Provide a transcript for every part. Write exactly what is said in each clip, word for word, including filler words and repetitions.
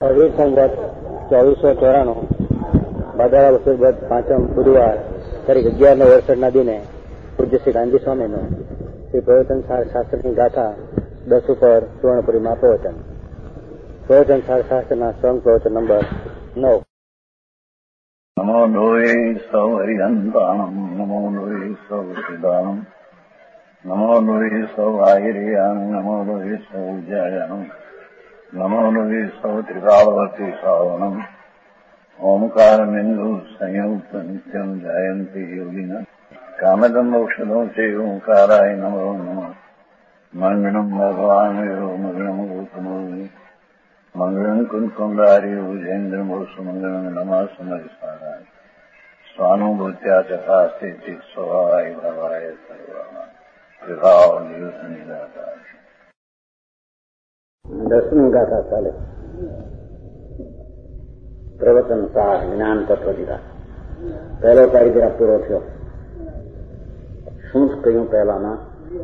વીર સંવત ચોવીસો ચોરાણું ભાદરવા વસુદ પાંચમ બુધવાર તારીખ અગિયાર નવ અડસઠના દિને પૂજ્ય શ્રી ગાંધી સ્વામીનું શ્રી પ્રવચન શાસ્ત્રની ગાથા દસ ઉપર સુવર્ણપુરીમાં પ્રવચન. પ્રવચન શાસ્ત્રના સ્વંગ પ્રવચન નંબર નવ. નમો લોહે સૌ હરિહંતાણમ નમો લોહે સૌ સિદ્ધાણમ નમો લોહે સૌ આયર્યાણ નમો લોહે સૌ જયાણમ નમો લોહે સૌ ત્રિકાળવતી શ્રાવણમ ઓમકાર બિંદુ સંયુક્ત નિત્યમ જયંતિ યોગિન કામદમ ઔષધો છે ઓંકારાય નમો નમઃ. મંગળમ ભગવાન વીરો મંગળમ ગૌતમો મંગળમ કુંકુંડાર્યો જૈન્દ્રમો સુમંગળમ નમઃ સમયસારાય સ્વાનુભૂત્યા તથા સ્થિતિ સ્વભાવાય ભવાય સર્વા વિભાવ નિદાતા. દસમી ગાથા ચાલે. પ્રવચન સાર જ્ઞાન તત્વ દીધા. પહેલો પેરેગ્રાફ પૂરો થયો. શું કહ્યું પહેલાના?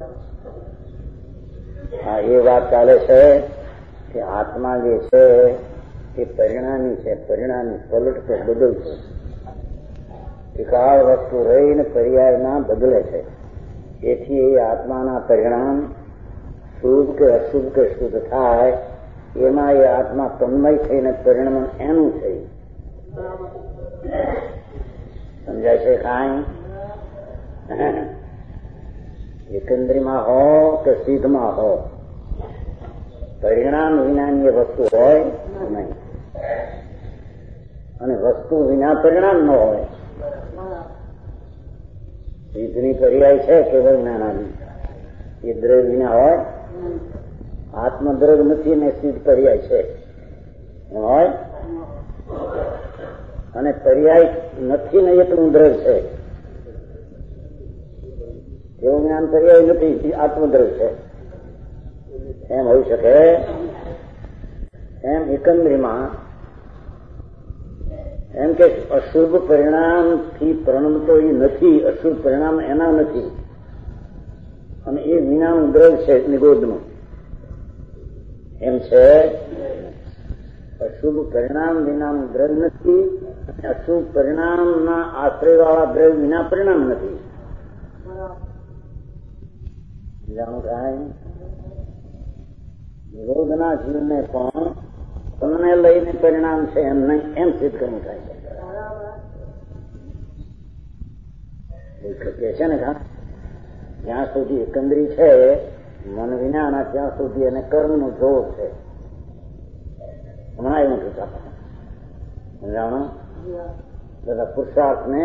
હા, એ વાત ચાલે છે કે આત્મા જે છે એ પરિણામી છે. પરિણામી પલટ તો બદલશે. એકાળ વસ્તુ રહીને પર્યાયમાં બદલે છે. એથી એ આત્માના પરિણામ શુભ કે અશુભ કે શુદ્ધ થાય એમાં એ આત્મા તન્મય થઈને પરિણામ એનું છે. સમજાય છે કાંઈ? એકંદરીમાં હો કે સિદ્ધમાં હો, પરિણામ વિનાની વસ્તુ હોય નહીં, અને વસ્તુ વિના પરિણામ ન હોય. સિદ્ધની પર્યાય છે કેવળ જ્ઞાનાની. એ દ્રવ્ય વિના હોય. આત્મદ્રવ્ય નથી ને સિદ્ધ પર્યાય છે હોય, અને પર્યાય નથી ને એટલું દ્રવ્ય છે. એવું જ્ઞાન પર્યાય નથી, આત્મદ્રવ્ય છે. એમ હોઈ શકે. એમ એકંદરીમાં એમ કે અશુભ પરિણામથી પ્રણમતો એ નથી, અશુભ પરિણામ એના નથી, અને એ વિનાનું દ્રવ્ય છે નિગોદનું. એમ છે અશુભ પરિણામ વિનાનું દ્રવ્ય નથી, અશુભ પરિણામના આશ્રયવાળા દ્રવ્ય વિના પરિણામ નથી. જાણું કાંઈ? નિરોધના જીવને પણ તમને લઈને પરિણામ છે એમ નહીં, એમ સિદ્ધ કરવું થાય છે. છે ને ઘણા જ્યાં સુધી એકંદરી છે મન વિનાના ત્યાં સુધી એને કર્મનો જોર છે. હમણાં એવું થતા જાણો બધા પુરુષાર્થ ને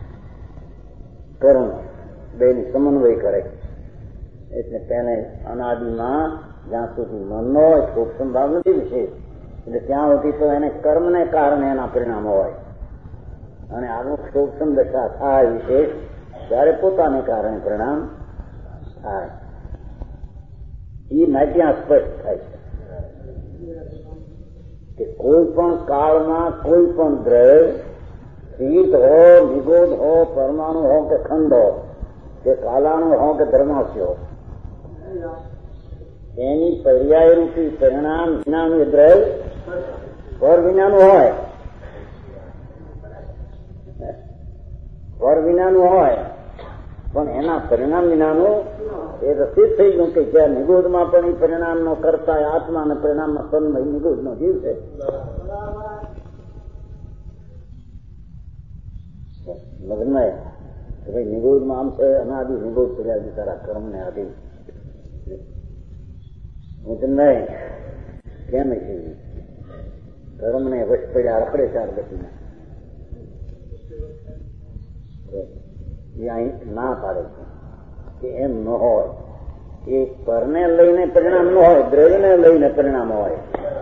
કર્મ બેની સમન્વય કરે. એટલે તેને અનાદિમાં જ્યાં સુધી મનનો હોય સૂક્ષ્મ ભાવ નથી વિશેષ, એટલે ત્યાં સુધી તો એને કર્મને કારણે એના પરિણામ હોય, અને આનું સૂક્ષ્મ દશા થાય વિશેષ ત્યારે પોતાને કારણે પરિણામ થાય. એ ત્યાં સ્પષ્ટ થાય છે કે કોઈ પણ કાળમાં કોઈ પણ દ્રવ્ય શીત હો, નિગોદ હો, પરમાણુ હો કે ખંડ હો, કે કાલાણુ હો કે ધર્માસ્ય હો, એની પર્યાય રૂપી પરિણામ વિનાનું દ્રવ્ય પર વિનાનું હોય, પર વિનાનું હોય, પણ એના પરિણામ વિનાનું એ તો સિદ્ધ થઈ ગયું કે જ્યાં નિગોદમાં પણ એ પરિણામનો કરતા આત્મા અને પરિણામનો તન્મય નિગોદનો જીવ છે. લગ્ન કે ભાઈ નિગોદમાં આમ છે, અનાદિ નિગોદ પડ્યા બિચારા કર્મને આધીન. હું તો નહીં કેમ છે કર્મને વશ પડ્યા રખડે ચાર ગતિના. અહીં ના પાડે છે કે એમ ન હોય. એ પરને લઈને પરિણામ ન હોય, દ્રવ્યને લઈને પરિણામ હોય.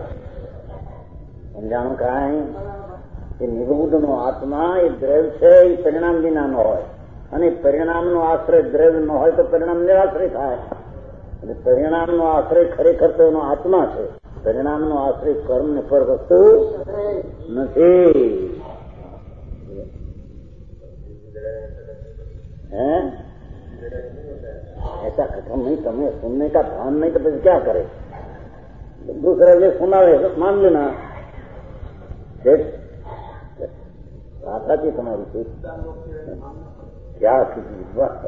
સમજાણું કાંઈ? એ નિગોદનો આત્મા એ દ્રવ્ય છે, એ પરિણામ વિના ન હોય, અને પરિણામનો આશ્રય દ્રવ્ય ન હોય તો પરિણામ નિરાશ્રય થાય. એટલે પરિણામનો આશ્રય ખરેખર તો એનો આત્મા છે. પરિણામનો આશ્રય કર્મ ને પર વસ્તુ નથી. है ऐसा खत्म नहीं, तुम्हें सुनने का भान नहीं तो फिर क्या करे? दूसरा जो सुना है मान लेना સાચી તમારી ક્યાં કીધી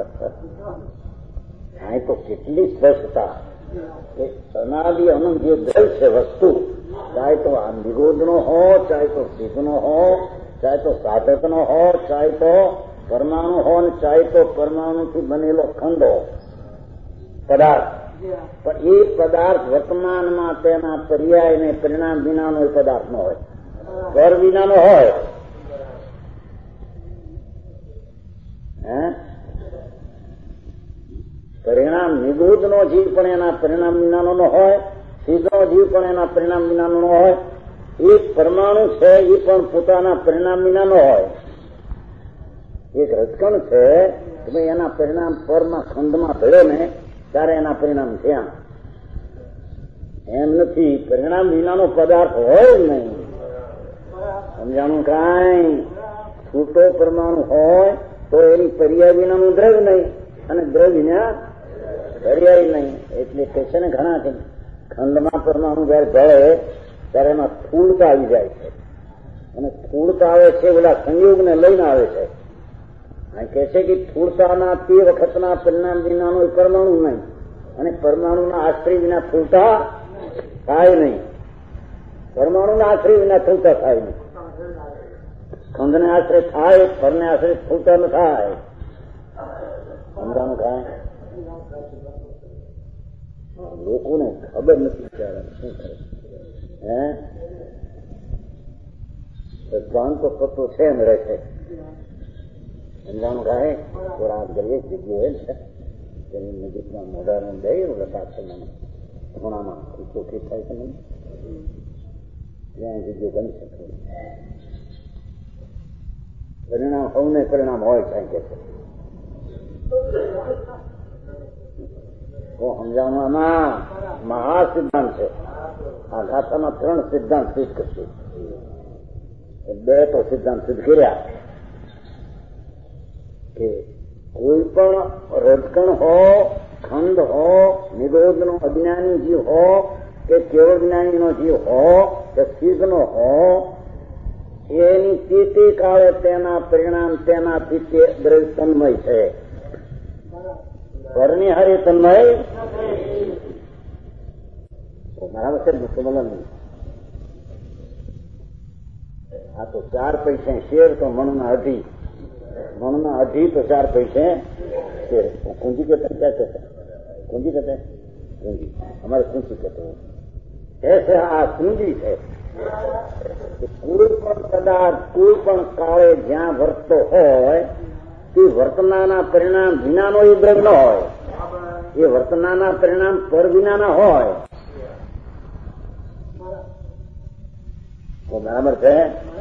અહીં તો કેટલી સ્પષ્ટતા કે અનાદિ અનંત જે દ્રવ છે વસ્તુ, ચાહે તો આ નિરોધનો હો, ચાહે તો સિદ્ધનો હો, ચાહે તો સાધકનો હો, ચાહે તો પરમાણુ હો, ને ચાહે તો પરમાણુથી બનેલો ખંડ હો, પદાર્થ. પણ એ પદાર્થ વર્તમાનમાં તેના પર્યાય ને પરિણામ વિનાનો એ પદાર્થ નો હોય, પર વિનાનો હોય. હે પરિણામ નિગૂઢનો જીવ પણ એના પરિણામ વિનાનો નો હોય, સિદ્ધનો જીવ પણ એના પરિણામ વિનાનો નો હોય. એક પરમાણુ છે એ પણ પોતાના પરિણામ વિનાનો હોય. એક રજકણ છે કે ભાઈ એના પરિણામ પરમાં ખંડમાં ભળ્યો ને ત્યારે એના પરિણામ થયા. એમ નથી, પરિણામ વિનાનો પદાર્થ હોય જ નહીં. સમજાણું? કાંઈ છૂટો પરમાણુ હોય તો એની પર્યાય વિનાનું દ્રવ્ય નહીં, અને દ્રવ્ય વિના પર્યાય નહીં. એટલે કે છે ને ઘણા કે ખંડમાં પરમાણુ જયારે ભળે ત્યારે એમાં સ્થૂળતા આવી જાય છે, અને સ્થૂળતા આવે છે પેલા સંયોગને લઈને આવે છે. કહે છે કે સ્થૂળતાના તે વખતના પરિણામ વિનાનો પરમાણુ નહીં, અને પરમાણુના આશ્રય વિના સ્થૂળતા થાય નહીં. પરમાણુના આશ્રય વિના સ્થૂળતા થાય નહીં. ખંડને આશ્રય થાય, ફરને આશ્રય સ્થૂળતા ન થાય. સમજાનું કાંઈ લોકોને ખબર નથી બિચારા શું કરે. હે ભગવાન તો તત્વ છે એમ રહે છે. સમજાનું કાંઈ થોડા કરીએ જગ્યાએ છે તેની નજીકમાં મોઢાને દઈ લટાક્ષમાં ખૂણામાં ચોખ્ખી થાય છે નહીં ત્યાં જગ્યાએ બની શકે. પરિણામ સૌને પરિણામ હોય છે કે છે તો સમજાવવામાં મહા સિદ્ધાંત છે. આ ગાથામાં ત્રણ સિદ્ધાંત સિદ્ધ કરશે. બે તો સિદ્ધાંત સિદ્ધ કર્યા કે કોઈ પણ રજકણ હો, ખંડ હો, નિરોધનો અજ્ઞાની જીવ હો, કે કેવળ જ્ઞાનીનો જીવ હો, કે સિદ્ધનો હો, એની તે તે કાળે તેના પરિણામ તેનાથી તે દ્રવ્ય તન્મય છે. પરની હારે તન્મય બરાબર છે. મુસલમાન આ તો ચાર પૈસે શેર તો મણના અઢી, મણના અઢી તો ચાર પૈસે શેર. કુંજી કહેતા ક્યાં કહેતા? કુંજી કહેતા કુંજી, અમારે કુંજી કહેતો ऐसे આ કુંજી છે. કોઈ પણ પદાર્થ કોઈ પણ કાળે જ્યાં વર્તતો હોય તે વર્તનાના પરિણામ વિનાનો એ દ્રવ્ય ન હોય, એ વર્તનાના પરિણામ પર વિનાના હોય. બરાબર છે.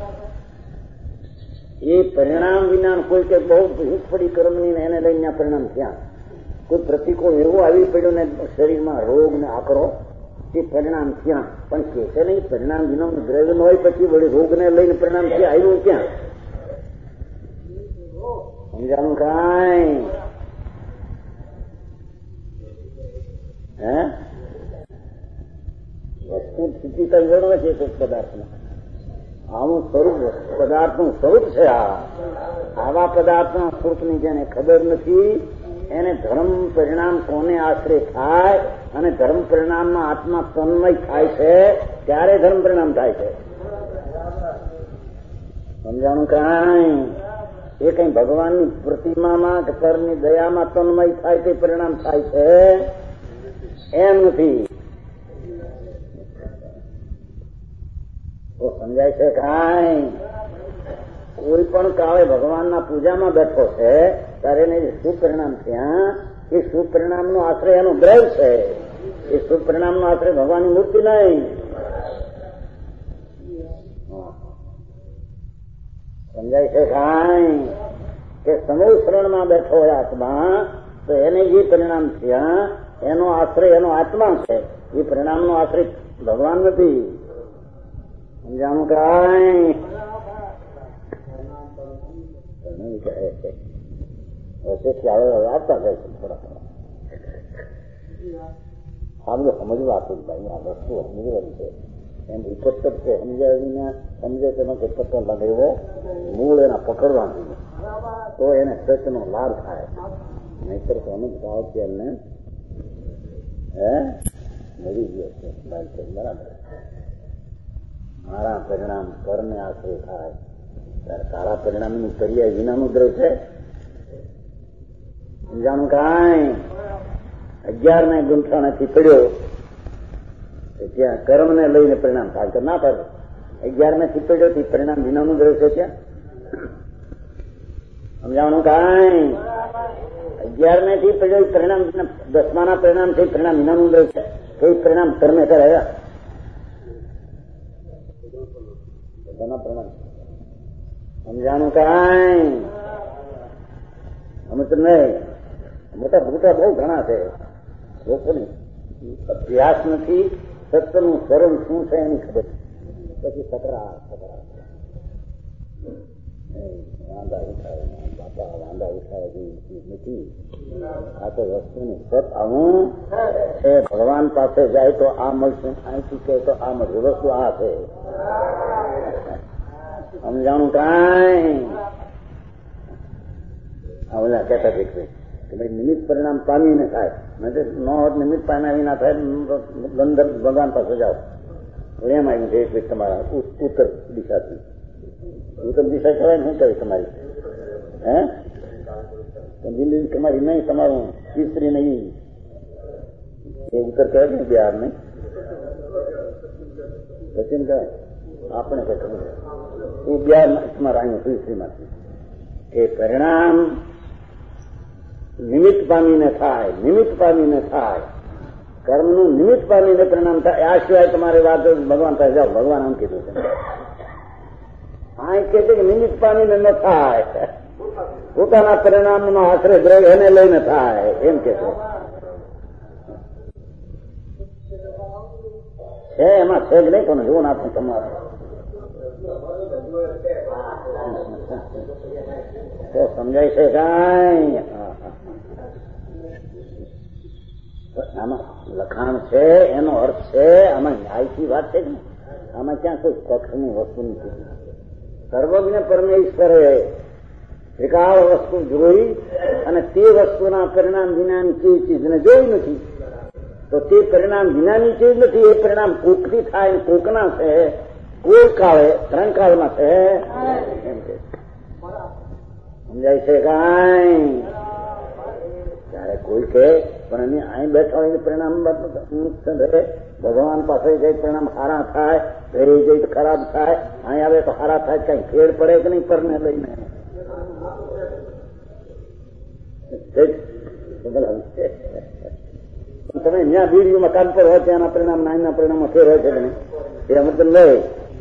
એ પરિણામ વિના કોઈ કે બહુ ભૂખ પડી કર્મની એને લઈને પરિણામ થયા. કોઈ પ્રતિકોળ એવું આવી પડ્યું ને શરીરમાં રોગ ને આકરો, તે પરિણામ ક્યાં? પણ કે છે નહીં પરિણામ વિનાનું દ્રવ્ય ન હોય પછી વળી રોગને લઈને પરિણામ ક્યાં આવ્યું? ક્યાં? સમજાનું કાંઈ? હે વસ્તુ સ્થિતિ કઈ વર્ણવે છે કોઈ પદાર્થમાં? આનું સ્વરૂપ પદાર્થનું સ્વરૂપ છે. આ આવા પદાર્થના સ્વરૂપની જેને ખબર નથી એને ધર્મ પરિણામ કોને આશ્રય થાય અને ધર્મ પરિણામમાં આત્મા તન્મય થાય છે ત્યારે ધર્મ પરિણામ થાય છે. સમજાણું કાંઈ? એ કઈ ભગવાનની પ્રતિમામાં કે પરની દયામાં તન્મય થાય તે પરિણામ થાય છે એમ નથી. તો સમજાય છે કાંઈ? કોઈ પણ કાળે ભગવાનના પૂજામાં બેઠો છે ત્યારે એને શું પરિણામ થયા? એ શુભ પરિણામનો આશ્રય એનો દ્રવ્ય છે. એ શુભ પરિણામનો આશ્રય ભગવાનની મૂર્તિ નહીં. સમજાય છે કાંઈ? કે સમૂહ શરણમાં બેઠો હોય આત્મા તો એને જે પરિણામ થયા એનો આશ્રય એનો આત્મા છે. એ પરિણામનો આશ્રય ભગવાન નથી. સમજાણું કાંઈ? વૈસે ખ્યાલ આવતા જાય છે થોડા થોડા. આ બધું સમજવા આપું ભાઈ, આ વસ્તુ સમજવાની છે. એમ ઉપત્તપ છે સમજાવીને સમજે તેમાં કે પત્તો લગાવ્યો મૂળ એના પકડવાનું તો એને સચનો લાભ થાય. નહીતર તો અમુક ભાવ કે એમને હે મળી ગયો છે બરાબર. મારા પરિણામ કરને આશ્રય થાય ત્યારે તારા પરિણામનું પર્યાય વિનાનું દ્રવ છે. સમજાણું કાંઈ અગિયાર ને ગુંઠાણાથી પડ્યો ત્યાં કર્મ ને લઈને પરિણામ થાય તો ના પડે. અગિયાર ને થી પડ્યો થી પરિણામ વિનાનું દ્રવ છે ત્યાં. સમજાણું કાંઈ અગિયાર ને થી પડ્યો પરિણામ દસમાના પરિણામ થી પરિણામ વિનાનું દ્રવ છે. કઈ પરિણામ કર્મે કરાયા બધાના પરિણામ. સમજાણું કાંઈ અમે તો નહીં મોટા મોટા બહુ ઘણા છે લોકોને અભ્યાસ નથી. સત્યનું સ્વરૂપ શું છે એની ખબર પછી સકરા સકરા વાંધા ઉઠાવે બાપા વાંધા ઉઠાવે જેવી નથી. આ તો વસ્તુનું સત આવું છે. ભગવાન પાસે જાય તો આ મળશે, અહીંથી કહે તો આ મળશે. વસ્તુ આ છે. સમજાણું કાંઈ આ બધા કહેતા દેખવે કે ભાઈ નિમિત્ત પરિણામ પામીને થાય. નો નિમિત્ત પામ્યા વિના થાય બંદર ભગવાન પાસે જાઓ. એમ આવ્યું છે તમારા ઉત્તર દિશાથી. ઉત્તર દિશા કહેવાય ને શું કહે તમારી હે દિલ્હી તમારી નહીં તમારું તીસરી નહીં એ ઉત્તર કહેવાય ને બિહાર નહીં પશ્ચિમ કહેવાય આપણે કઈ ખબર એ બિહાર તમારા અહીંયા તીસરીમાંથી એ પરિણામ નિમિત્ત પામીને થાય. નિમિત્ત પામીને થાય. કર્મનું નિમિત્ત પામીને પરિણામ થાય. આ સિવાય તમારે વાત ભગવાન પાસે જાઓ. ભગવાન આમ કીધું છે. આ કે છે કે નિમિત્ત પામીને ન થાય. પોતાના પરિણામનો આશ્રય દ્રવ્ય એને લઈને થાય એમ કે છે. એમાં છે જ નહીં કોને જોવું ના તમારે તો સમજાય છે કાંઈ. આમાં લખાણ છે એનો અર્થ છે. આમાં ન્યાયથી વાત છે ને. આમાં ક્યાં કોઈ પક્ષની વસ્તુ નથી. સર્વજ્ઞ પરમેશ્વરે ત્રિકાળ વસ્તુ જોઈ અને તે વસ્તુના પરિણામ વિનાની ચીજ ચીજને જોઈ નથી. તો તે પરિણામ વિનાની ચીજ નથી. એ પરિણામ કોકથી થાય કોકના છે. કોઈ કાળે ત્રણ કાળમાં છે એમ કે સમજાય છે કાંઈ. ત્યારે કોઈ કે પણ અહીં બેઠા હોય પરિણામ રહે. ભગવાન પાસે જઈ પરિણામ સારા થાય, ઘરે જઈ ખરાબ થાય, અહીં આવે તો સારા થાય. કઈ ફેર પડે કે નહીં પરને લઈને તમે જ્યાં બીડીયું મકાન પર હોય ત્યાંના પરિણામ નાના પરિણામમાં ફેર હોય છે કે નહીં એ મતલબ લઈ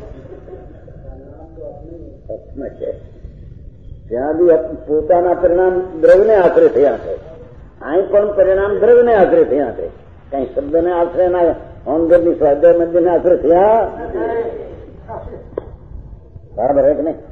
ત્યાં બી પોતાના પરિણામ દ્રવ્યને આશરે થયા છે. અહીં પણ પરિણામ દ્રવ્યને આશરે થયા છે. કઈ શબ્દને આશરે ના ઓનગરની સ્વાધ્યાય મંદિરને આશરે થયા બરાબર હે કે નહીં.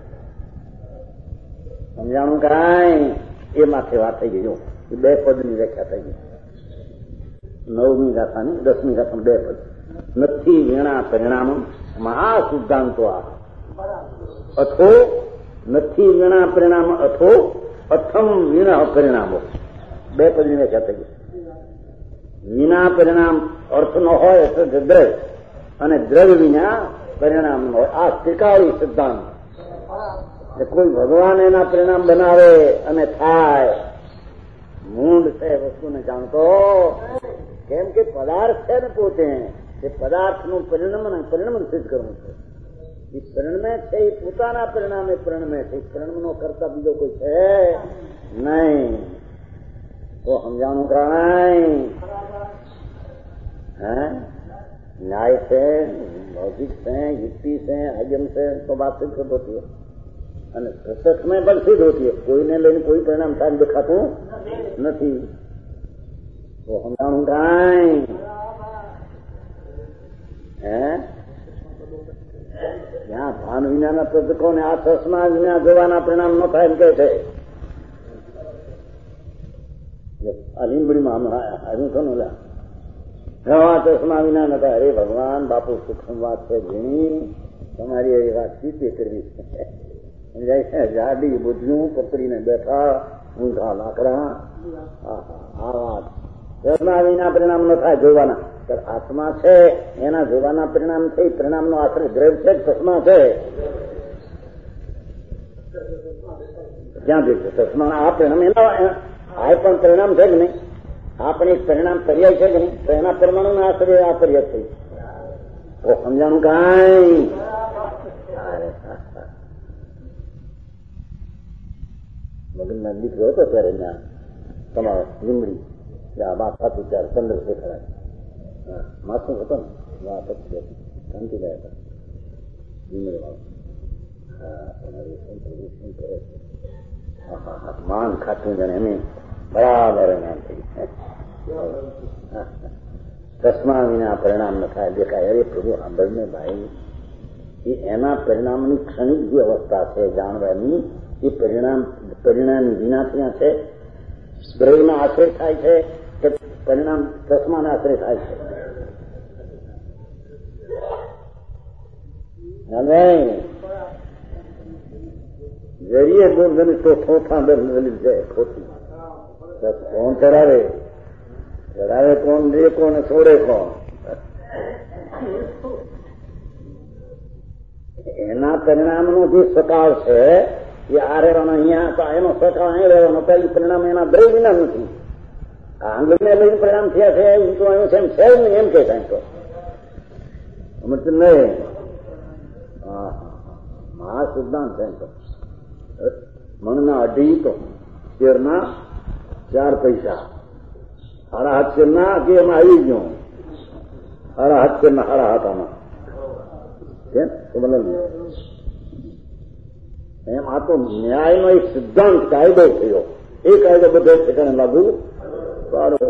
સમજાણું કાંઈ એ માથે વાત થઈ ગઈ. જો એ બે પદની વ્યાખ્યા થઈ ગઈ. નવમી ગાથાની દસમી ગાથા બે પદ. નથી વીણા પરિણામ મહાસિદ્ધાંતો આ અથો નથી વીણા પરિણામ અથો અથમ વીણા પરિણામો બે પદની વ્યાખ્યા થઈ ગઈ. વિના પરિણામ અર્થ નો હોય તો દ્રવ્ય અને દ્રવ્ય વિના પરિણામ નો હોય. આ ત્રિકાળી સિદ્ધાંત. કોઈ ભગવાન એના પરિણામ બનાવે અને થાય. મૂંડ છે વસ્તુને જાણતો. કેમ કે પદાર્થ છે ને પોતે એ પદાર્થનું પરિણામ પરિણામ સિદ્ધ કરવું છે. એ પરિણમે છે એ પોતાના પરિણામે પરિણમે છે. પરિણામનો કરતા બીજો કોઈ છે નહીં. તો સમજાણું કાંઈ હે ન્યાય છે, લૌકિક છે, યુક્તિ છે, આજમ છે તો बात सिद्ध होती है અને પ્રત્યક્ષ में પણ સિદ્ધ होती है. કોઈને લઈને કોઈ પરિણામ થાય દેખાતું નથી. તો સમજાણું કાંઈ હે ત્યાં ભાન વિનાના પ્રદકોને આ ચશ્મા વિના જોવાના પરિણામ ન થાય એમ કે છે. આ લીંબડીમાં હમણાં આવ્યું છે ને હા ચશ્મા વિના નતા. અરે ભગવાન બાપુ સૂક્ષ્મ વાત છે ઘણી, તમારી એ વાત ચીતે કરવી છે. જાડી બુદ્ધિયું પકડીને બેઠા ઊંઘા લાકડા. આ વાત ચશ્મા વિના પરિણામ ન થાય જોવાના. આત્મા છે એના જોવાના પરિણામ થઈ. પરિણામનો આખરે દ્રવ્ય છે ચશ્મા છે. ક્યાં દેખશે ચશ્મા? આ પરિણામ એના આ પણ પરિણામ છે કે નહીં? આ પણ એક પરિણામ પર્યાય છે કે નહીં? તો એના પરમાણુ આશરે આ પર્યાય થઈ. તો સમજાણું કાંઈ? મગનના દીકરો હતો ત્યારે ત્યાં તમારો લીમડી વાત સાચું ત્યારે ચંદ્રશેખર માસુમ હતો ને વાત શાંતિ ગયા હતા લીમડી વાળો. માન ખાતું જાણે એમ બરાબર એનામ થઈ. ચશ્મા વિના પરિણામ ન થાય દેખાય. અરે પ્રભુ સાંભળને ભાઈ, એ એના પરિણામની ક્ષણિક જે અવસ્થા છે જાણવાની, એ પરિણામ પરિણામ વિના ત્યાં છે. દ્રવ્યના આશ્રય થાય છે કે પરિણામ ચશ્માના આશ્રય થાય છે? જરીએ બોલ તો થોથા દલીલ છે ખોટી. કોણ ચડાવે? ચડાવે કોણ? દે કોણ? છોડે કોણ? એના પરિણામનો જે સકાળ છે એ આ રહેવાનો અહીંયા, એનો સકાળ અહીં રહેવાનો. તો એ પરિણામ એના દ્રવ્ય વિના નથી. આંગળીને લઈને પરિણામ થયા છે એમ તો એમ છે છે નહીં એમ કે કાંઈ તો સમજ નહીં. મહા સિદ્ધાંત છે તો મણના અઢી તો શેરના ચાર પૈસા. હારા હાથ શેરના કે એમાં આવી ગયો. હારા હાથ શેરના હારા હાથામાં કેમ તો બને એમ. આ તો ન્યાયનો એક સિદ્ધાંત કાયદો થયો. એ કાયદો બધો ઠેકાણે લાગુ પાડો.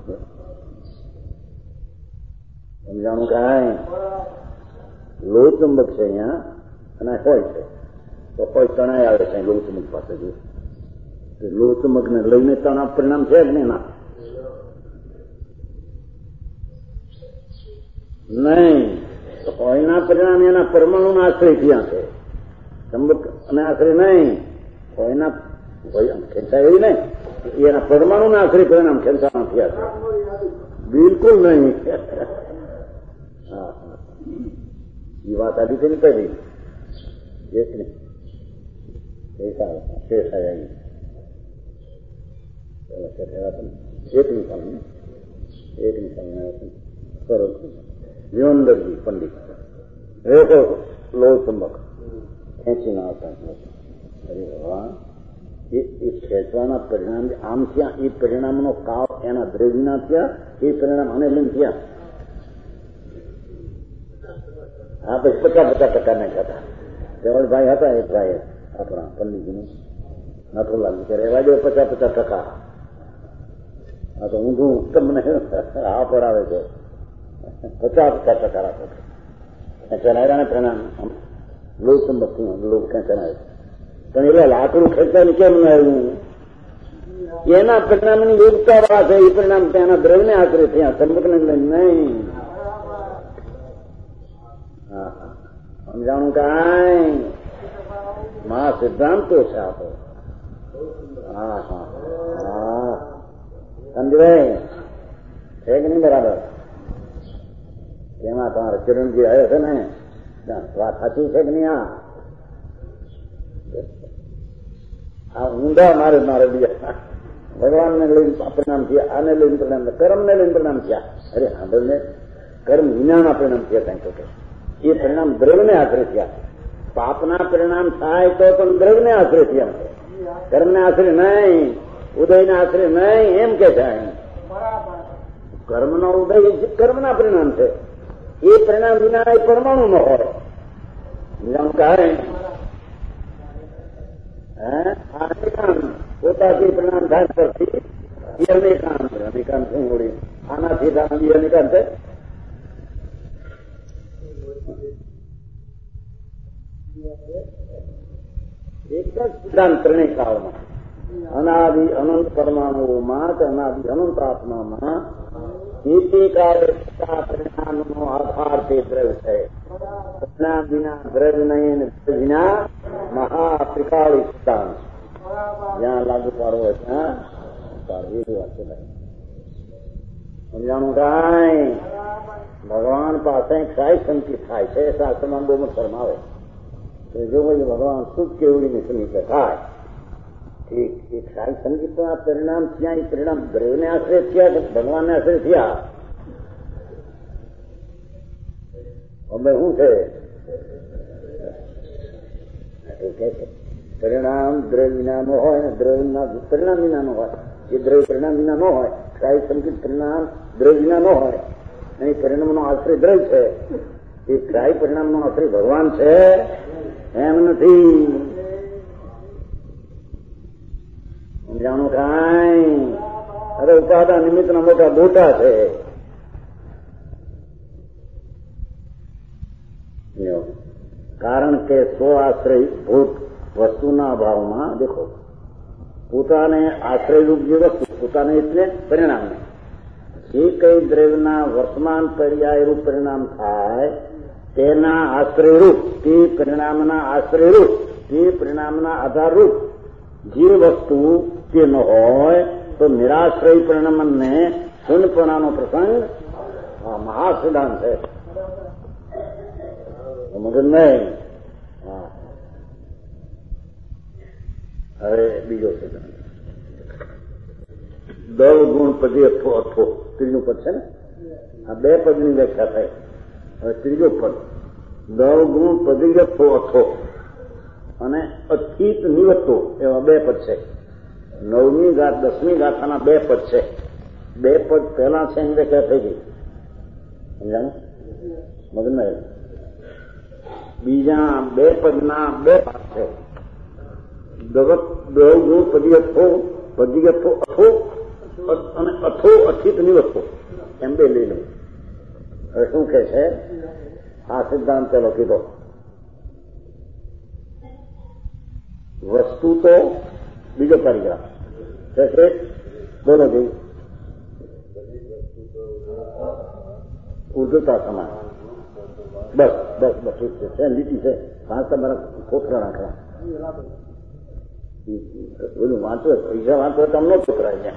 સમજાણું કાંઈ? લોહ ચુંબક છે અહીંયા અને હોય છે તો કોઈ તણાઈ આવે છે લોહ ચુંબક પાસે. જો લોહ ચુંબક ને લઈને તણાવ પરિણામ છે જ નહીં ના નહીં. તો કોઈના પરિણામ એના પરમાણુના આશ્રય થયા છે. ચુંબક અને આશ્રય નહીં. કોઈના ખેંચાય એવી નહીં. એના પરમાણુના આશ્રય પરિણામ ખેંચાણા થયા છે. બિલકુલ નહીં. હા એ વાત આદિ થઈ પહેલી એક નહીં શેષ આવ્યા એક નિશાન એક નિશાન સરસ જીવનદરજી પંડિત રેખો લોહ ચુંબક ખેંચીને આવતા. અરે ભગવાન એ ખેંચવાના પરિણામ આમ થયા. એ પરિણામનો કાળ એના દ્રવ્યના થયા. એ પરિણામ આને લઈને થયા. હા પછી પચાસ પચાસ ટકા નાખ્યા હતા. કેવળભાઈ હતા એક ભાઈ આપણા પંડિતજીનું નથુલાલ રહેવા દે પચાસ પચાસ ટકા. હા તો ઊંધું તમને હા પડાવે છે. પચાસ પચાસ ટકા રાખો ચલાવ્યા ને પરિણામ લોહ ચુંબક લોક ક્યાં ચલાવે પણ એટલે લાકડું ખેંચાને કેમ ના આવ્યું? એના પરિણામની યોગતા વાત છે. એ પરિણામ ત્યાંના દ્રવ્યને આશરે ત્યાં ચંબકને નહીં. સમજાણું કાંઈ? મહા સિદ્ધાંતો છે આપો. હા હા હા સમજભાઈ છે કે નહીં બરાબર? એમાં તમારા કિરણજી આવ્યો છે ને વાત સાચી છે કે નહીં? આ ઊંધા મારે મારે બીજા ભગવાનને લઈને પરિણામ થયા. આને લઈને પરિણામ કર્મને લઈને પરિણામ થયા. અરે સાંભળને કર્મ વિનાના પરિણામ થયા કાંઈ તો એ પરિણામ દ્રવ્યને આશરે થયા. પાપના પરિણામ થાય તો પણ દ્રવ્યને આશરે થયા. કર્મને આશરે નહીં, ઉદયને આશરે નહીં એમ કે છે. કર્મનો ઉદય કર્મના પરિણામ છે. એ પરિણામ વિના એ પરમાણુ ન હોય. કાંઈ પોતાથી પરિણામ થાય પરથી એ અનેકાંત અનેકાંત શું હોડી આનાથી એ અનેકાંત એક જ સિદ્ધાંત ત્રણેય કાળમાં અનાદિ અનંત પરમાણુઓમાં કે અનાદિ અનંત આત્મામાં સ્થિતિકારે પરિણામનો આધાર તે દ્રવ્ય છે. પરિણામ વિના દ્રવ્ય નહીં, દ્રવ્ય વિના મહાત્રિકાળી સિદ્ધાંત જ્યાં લાગુ પાડવો હોય ત્યાં પાડવી વાત છે. સમજાણું કાંઈ ભગવાન પાસે કાંઈ સંકેત થાય છે શાસ્ત્રમાં બહુ ફરમાવે જો ભાઈ ભગવાન સુખ કેવડીની સમીપ થાય ઠીક એ કાંઈ સંકેત આ પરિણામ થયા એ પરિણામ દ્રવ્યને આશ્રય થયા કે ભગવાનને આશ્રય થયા અમે શું છે પરિણામ દ્રવ્ય વિના નો હોય ને દ્રવ્ય પરિણામ વિના નો હોય. એ દ્રવ્ય પરિણામ વિના ન હોય કાંઈ સંકેત પરિણામ દ્રવ્ય વિના ન હોય અને પરિણામનો આશ્રય દ્રવ્ય છે. એ કાંઈ પરિણામનો આશ્રય ભગવાન છે એમ નથી. સમજાણું કાંઈ અરે ઉપાદાન નિમિત્તના મોટા દોટા છે. કારણ કે સ્વ આશ્રય ભૂત વસ્તુના અભાવમાં દેખો પોતાને આશ્રયરૂપ જે વસ્તુ પોતાને એટલે પરિણામને જે કઈ દ્રવ્યના વર્તમાન પર્યાયરૂપ પરિણામ થાય તેના આશ્રયરૂપ તે પરિણામના આશ્રયરૂપ તે પરિણામના આધારરૂપ જે વસ્તુ તે ન હોય તો નિરાશ્રય પરિણામને શૂન્યપણાનો પ્રસંગ આ મહાસિદ્ધાંત છે. મગજ નહીં. હવે બીજો સિદ્ધાંત દવ ગુણ પદી અથો અથો ત્રીજું પદ છે ને આ બે પદની વ્યાખ્યા થાય. હવે ત્રીજો પદ દવ ગુણ પદી અથો અથો અને અથિત નિવત્તો એવા બે પદ છે. નવમી ગાથ દસમી ગાથાના બે પદ છે. બે પદ પહેલા છે એની વ્યાખ્યા થઈ ગઈ સમજાણું મગન. બીજા બે પદના બે પાઠ છે. દવ ગુણ પદી અથો પદી અથો અથો અને અથો અથિત નિવત્તો એમ બે લઈ લઉં. હવે શું કે છે આ સિદ્ધાંત ચાલો કીધો. વસ્તુ તો બીજો પેરેગ્રાફ છે બોલો જઈ ઉર્ધતા સમાન બસ બસ બસ ઠીક છે લીટી છે પાંચ તમારા ખોખરા નાખવા બધું વાંચો પૈસા વાંચો તમને છોકરાય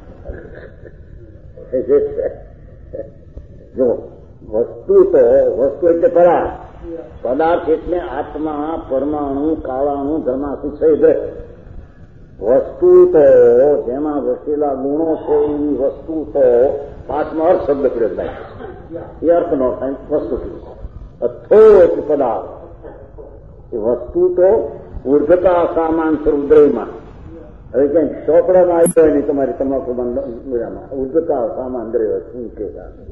જો વસ્તુ તો વસ્તુ એટલે પરા પદાર્થ એટલે આત્મા પરમાણુ કાળાણુ ધર્માસુ છે વસ્તુ તો જેમાં વસેલા ગુણો છે એવી વસ્તુ તો પાંચમાં અર્થ શબ્દ પ્રયોગ થાય એ અર્થ નો થાય વસ્તુ અથો એટલે પદાર્થ એ વસ્તુ તો ઉર્ધતા સામાન સ્વરૂપ દ્રવ્યમાં હવે ક્યાંક ચોપડામાં આવી હોય નહીં તમારી તમાકુ બંધામાં ઉર્ધતા સામાન દ્રવ્ય શું કે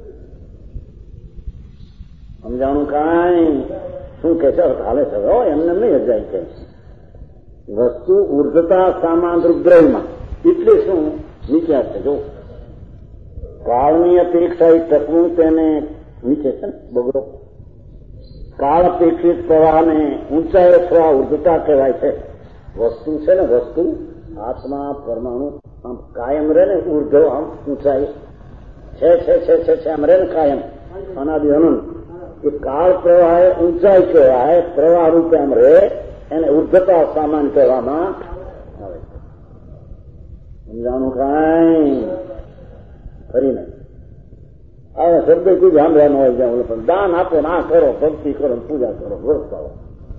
સમજાણું કાંઈ શું કે છે હાલે છે એમને નહીં જાય છે. વસ્તુ ઉર્ધતા સામાન રૂપ દ્રવ્યમાં એટલે શું નીચે છે જો કાળની અપેક્ષા ટકવું તેને નીચે છે ને બગડો કાળ અપેક્ષિત પ્રવાહને ઊંચાઈ અથવા ઉર્ધતા કહેવાય છે. વસ્તુ છે ને વસ્તુ આત્મા પરમાણુ આમ કાયમ રહે ને ઉર્ધ્વ આમ ઊંચાઈ છે છે છે છે છે આમ રહે ને કાયમ અનાદિ અનંત એ કાળ પ્રવાહ ઊંચાઈ કહેવાય પ્રવાહ રૂપે આમ રહે એને ઉર્ધતા સામાન કહેવામાં આવે છે. સમજાણું કાંઈ ફરીને આ શબ્દ કોઈ સાંભળ્યા ન હોય જ્યાં પણ દાન આપો ના કરો ભક્તિ કરો પૂજા કરો વ્રત કરો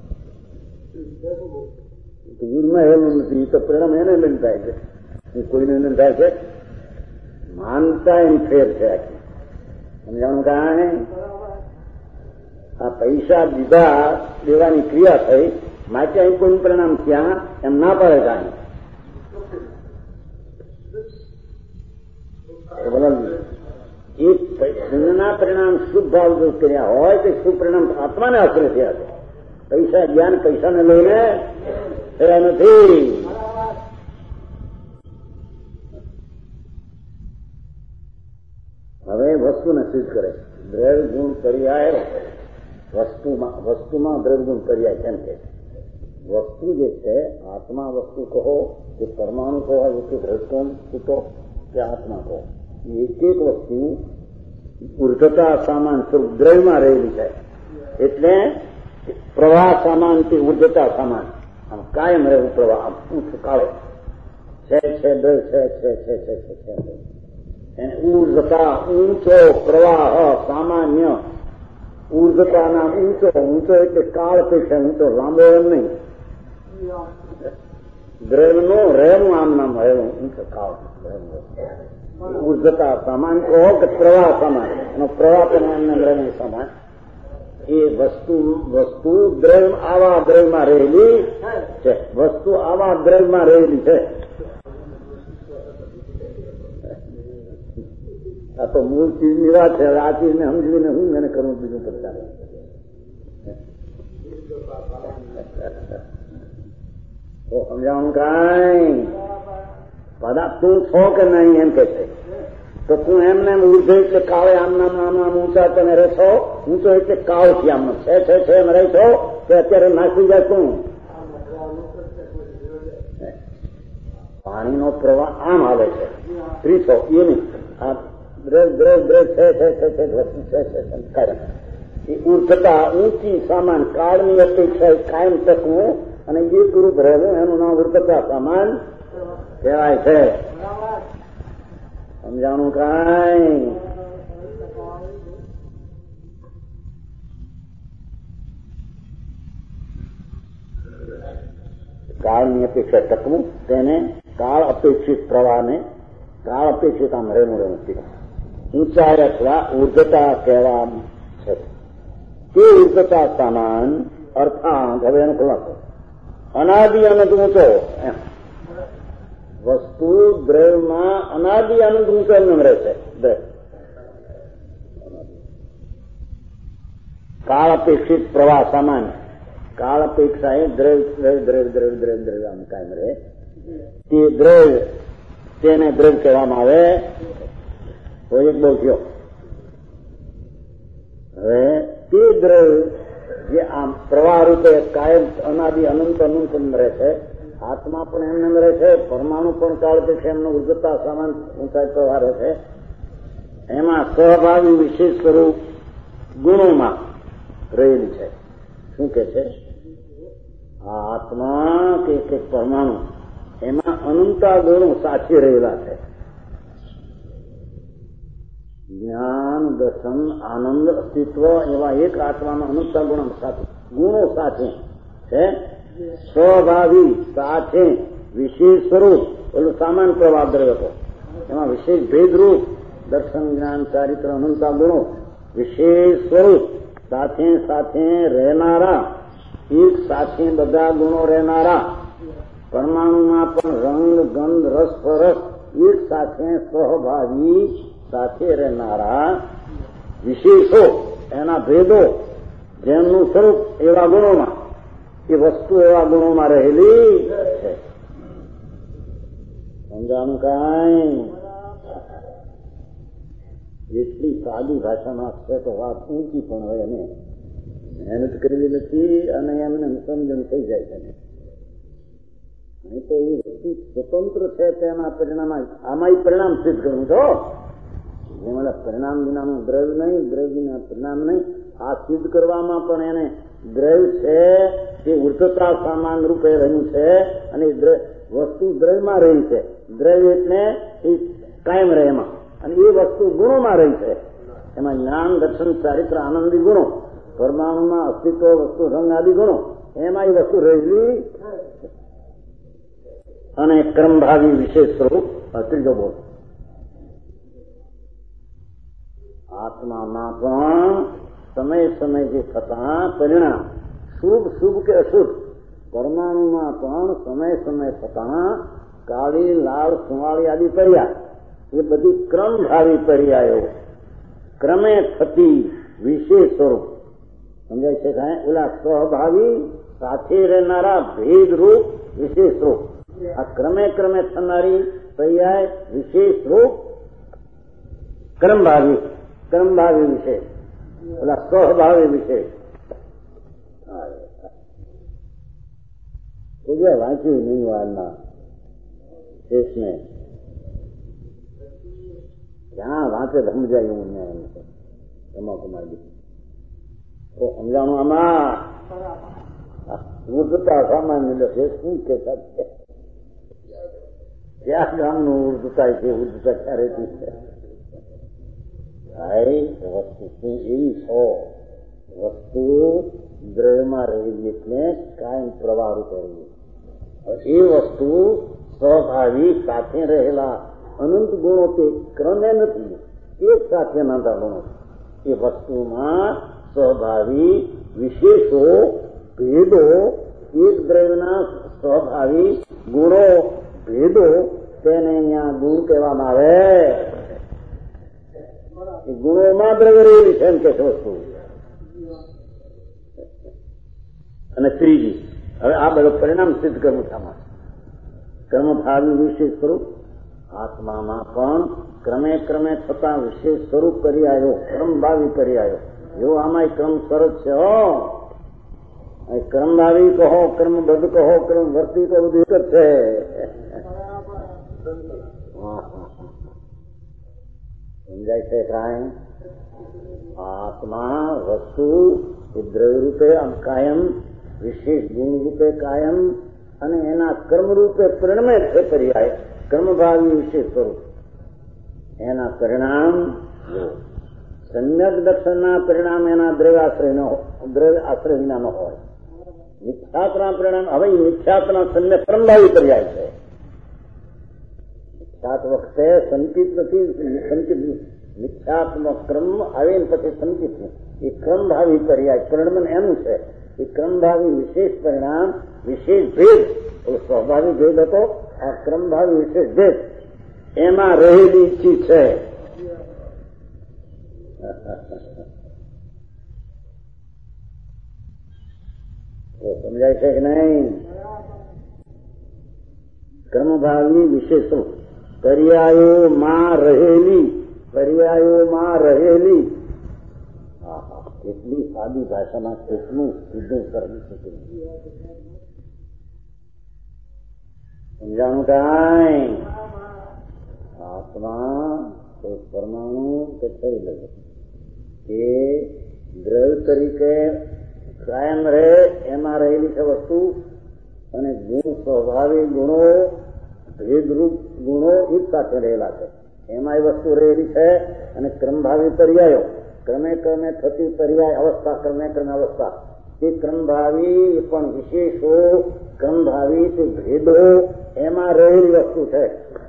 ગુરુમાં એવું નથી તો પરિણામ એને લઈને થાય છે કોઈને એને થાય છે માનતા એની ફેર છે આખી. સમજાણું કાંઈ આ પૈસા દીધા દેવાની ક્રિયા થઈ માટે અહીં કોઈ પરિણામ ત્યાં એમ ના પડે કાંઈ એક પુણ્યના પરિણામ શુભ ભાવ જો કર્યા હોય તો શુભ પરિણામ આત્માને આશ્રય થયા છે. પૈસા જ્ઞાન પૈસાને લઈને થયા નથી. હવે વસ્તુને સિદ્ધ કરે દ્રવ્ય ગુણ પર્યાય વસ્તુમાં વસ્તુમાં દ્રવ્ય ગુણ પર્યાય કેમ કે વસ્તુ જે છે આત્મા વસ્તુ કહો કે પરમાણુ કહો એક દ્રષ્ટોમ કહો કે આત્મા કહો એક એક વસ્તુ ઉર્ધતા સામાન સ્વરૂપ દ્રવ્યમાં રહેલી છે. એટલે પ્રવાહ સામાનથી ઉર્ધતા સામાન આમ કાયમ રહેવું પ્રવાહ આમ ઊંચું કાળે છે છે દ્રવ્ય છે છે છે છે છે છે એને ઉર્ધતા ઊંચો પ્રવાહ સામાન્ય ઉર્ધતાના ઊંચો ઊંચો એટલે કાળ પેક્ષા ઊંચો લાંબો એમ નહીં. દ્રવ્યનો રહેવું આમ નામ રહેવું ઊંચો કાળ ઉર્ધતા સામાન કહો કે પ્રવાહ સામાન એનો પ્રવાહ પણ એમને રહેવું સામાન એ વસ્તુ વસ્તુ દ્રવ્ય આવા દ્રવ્યમાં રહેલી છે. વસ્તુ આવા દ્રવ્યમાં રહેલી છે. આ તો મૂળ ચીજની વાત છે. આ ચીજને સમજીને હું એને કરવું બીજું પડતા તો સમજાવવાનું કાંઈ બધા તું છો કે નહીં એમ કે છે. તો તું એમને ઉર્ધે એટલે કાળે આમ નામ આમ નામ ઊંચા તમે રહેશો. ઊંચો એટલે કાળથી આમ છે છે છે એમ રહેશો કે અત્યારે નાખી જાય શું પાણીનો પ્રવાહ આમ આવે છે ત્રીસો એ નહીં આ દ્રવ દ્રવ દ્રવ છે છે છે છે વસ્તુ છે છે સંસ્કાર એ ઉર્ધતા ઊંચી સામાન કાળની અપેક્ષા કાયમ ટકવું અને એ ગુરુપ રહેવું એનું નામ ઉર્ધતા સામાન કહેવાય છે. સમજાણું કાંઈ કાળની અપેક્ષા ટકવું તેને કાળ અપેક્ષિત પ્રવાહને કાળ અપેક્ષિત આમ રહેવું રહેવું ઊંચાઈ અથવા ઉર્ધતા કહેવા છે. તે ઉર્ધતા સામાન અર્થાંત હવે એનો ખુલાસો અનાદિ અનંત ઊંચો વસ્તુ દ્રવ્યમાં અનાદિ અનંત ઊંચો એમ રહે છે. કાળ અપેક્ષિત પ્રવાહ સામાન કાળ અપેક્ષા એ દ્રવ્ય દ્રવ્ય દ્રવ્ય દ્રવ્ય દ્રવ્ય દ્રવ્ય આમ કાયમ રહે તે દ્રવ્ય તેને દ્રવ્ય કહેવામાં આવે. તો એક બહુ થયો. હવે તે દ્રવ્ય જે આમ પ્રવાહ રૂપે કાયમ અનાદિ અનંત અનંત રહે છે. આત્મા પણ એમને રહે છે. પરમાણુ પણ કાળ છે એમનો ઉર્ધતા સામાન ઊંચાઈ પ્રવાહ રહે છે. એમાં સહભાગી વિશેષ સ્વરૂપ ગુણોમાં રહેલી છે. શું કે છે આ આત્મા કે એક પરમાણુ એમાં અનંતા ગુણો સાચી રહેલા છે. જ્ઞાન દર્શન આનંદ અસ્તિત્વ એવા એક આત્મામાં અનંતા ગુણો સાથે ગુણો સાથે છે. સ્વભાવી સાથે વિશેષ સ્વરૂપ ઓલું સામાન પ્રવાહ દ્રવ્ય હતો એમાં વિશેષ ભેદરૂપ દર્શન જ્ઞાન ચારિત્ર અનંતા ગુણો વિશેષ સ્વરૂપ સાથે સાથે રહેનારા એક સાથે બધા ગુણો રહેનારા પરમાણુમાં પણ રંગ ગંધ રસ પરસ એક સાથે સહભાગી સાથે રહેનારા વિશેષો એના ભેદો જેમનું સ્વરૂપ એવા ગુણોમાં એ વસ્તુ એવા ગુણોમાં રહેલી છે. સમજાનું કાંઈ એટલી સાદી ભાષામાં છે તો વાત ઊંચી પણ હોય અને મહેનત કરેલી નથી અને એમને સમજણ થઈ જાય છે. નહીં તો એ વસ્તુ સ્વતંત્ર છે તેના પરિણામ આમાં પરિણામ સિદ્ધ કરવું છો જેમાં પરિણામ વિનાનું દ્રવ્ય નહીં દ્રવ્ય વિના પરિણામ નહીં. આ સિદ્ધ કરવામાં પણ એને દ્રવ્ય છે તે ઉર્ધતા સામાન રૂપે રહ્યું છે અને વસ્તુ દ્રવ્યમાં રહી છે. દ્રવ્ય એટલે એ કાયમ રહે એમાં અને એ વસ્તુ ગુણોમાં રહી છે. એમાં જ્ઞાન દર્શન ચારિત્ર આનંદી ગુણો પરમાણુમાં અસ્તિત્વ વસ્તુ રંગ આદિ ગુણો એમાં એ વસ્તુ રહેલી અને ક્રમભાવી વિશેષ સ્વરૂપ ત્રીજો બોલ આત્મામાં પણ સમય સમય જે થતા પરિણામ શુભ શુભ કે અશુભ પરમાણુમાં પણ સમય સમય થતા કાળી લાલ સુવાળી આદિ પર્યા એ બધી ક્રમભાવી પર્યાયો ક્રમે થતી વિશેષ સ્વરૂપ સમજાય છે કાંઈ ઓલા સ્વભાવી સાથે રહેનારા ભેદરૂપ વિશેષ રૂપ આ ક્રમે ક્રમે થનારી પર્યાય વિશેષ રૂપ ક્રમભાવી ક્રમભાવી વિશેષ ઓલા સ્વભાવી વિશેષ પૂજા વાંચ્યું નહીં વારના શેષને જ્યાં વાંચે સમજાય એવું ન્યાય એમ છે રમાકુમારી તો સમજાણું આમાં ઉર્દુતા સામાન્ય લખે શું કે ક્યાં ગામનું ઉર્દુતા છે ઉર્દુતા ક્યારે છે વસ્તુ શું એવી છો વસ્તુ દ્રવ્યમાં રહેલી એટલે કાયમ પ્રવાહ રૂપે રહી એ વસ્તુ સ્વભાવી સાથે રહેલા અનંત ગુણો તે ક્રમે નથી એક સાથે નાના ગુણો એ વસ્તુમાં સ્વભાવી વિશેષો ભેદો એક દ્રવ્યના સ્વભાવી ગુણો ભેદો તેને અહીંયા ગુણ કહેવામાં આવે એ ગુણોમાં દ્રવ્ય રહેલી છે એમ કે છે વસ્તુ. અને ત્રીજી હવે આ બધું પરિણામ સિદ્ધ કર્મઠામાં કર્મભાવી વિશેષ સ્વરૂપ આત્મામાં પણ ક્રમે ક્રમે થતા વિશેષ સ્વરૂપ કરી આવ્યો કર્મભાવી કરી આવ્યો એવો આમાં ક્રમ સરસ છે હો કર્મભાવી કહો કર્મબદ્ધ કહો કર્મવર્તી કહો બધું એક જ છે. સમજાય છે કાંઈ આત્મા વસ્તુ એ દ્રવ્ય રૂપે કાયમ વિશેષ ગુણ રૂપે કાયમ અને એના કર્મ રૂપે પરિણમે છે પર્યાય કર્મભાવી વિશેષ સ્વરૂપ એના પરિણામ સમ્યક દર્શનના પરિણામ એના દ્રવ્યાશ્રય દ્રવ્ય આશ્રય વિના ન હોય. મિથ્યાત્મના પરિણામ હવે મિથ્યાત્મના સમ્યક કર્મભાવી પર્યાય છે. મિથ્યાત વખતે સંકિત નથી સંકિત મિથ્યાત્મ ક્રમ આવે પછી સંકિત એ ક્રમભાવી પર્યાય પરિણામ એનું છે એ ક્રમભાવી વિશેષ પરિણામ વિશેષ ભેદ એ સ્વાભાવિક ભેદ હતો આ ક્રમભાવી વિશેષ ભેદ એમાં રહેલી ચીજ છે. સમજાય છે કે નહીં? કર્મભાવી વિશેષો પર્યાયોમાં રહેલી પર્યાયોમાં રહેલી કેટલી સાદી ભાષામાં કેટલું સીધું કરી શકે સમજાણું કાંઈ આત્મા કોઈ પરમાણુ કે થઈ લગે એ દ્રવ્ય તરીકે કાયમ રહે એમાં રહેલી છે વસ્તુ અને ગુણ સ્વભાવિક ગુણો ભેદરૂપ ગુણો એક સાથે રહેલા છે એમાં એ વસ્તુ રહેલી છે અને ક્રમભાવી પર્યાયો ક્રમે ક્રમે થતી પર્યાય અવસ્થા ક્રમે ક્રમે અવસ્થા એ ક્રમભાવી પણ વિશેષો ક્રમભાવી તે ભેદો એમાં રહેલી વસ્તુ છે.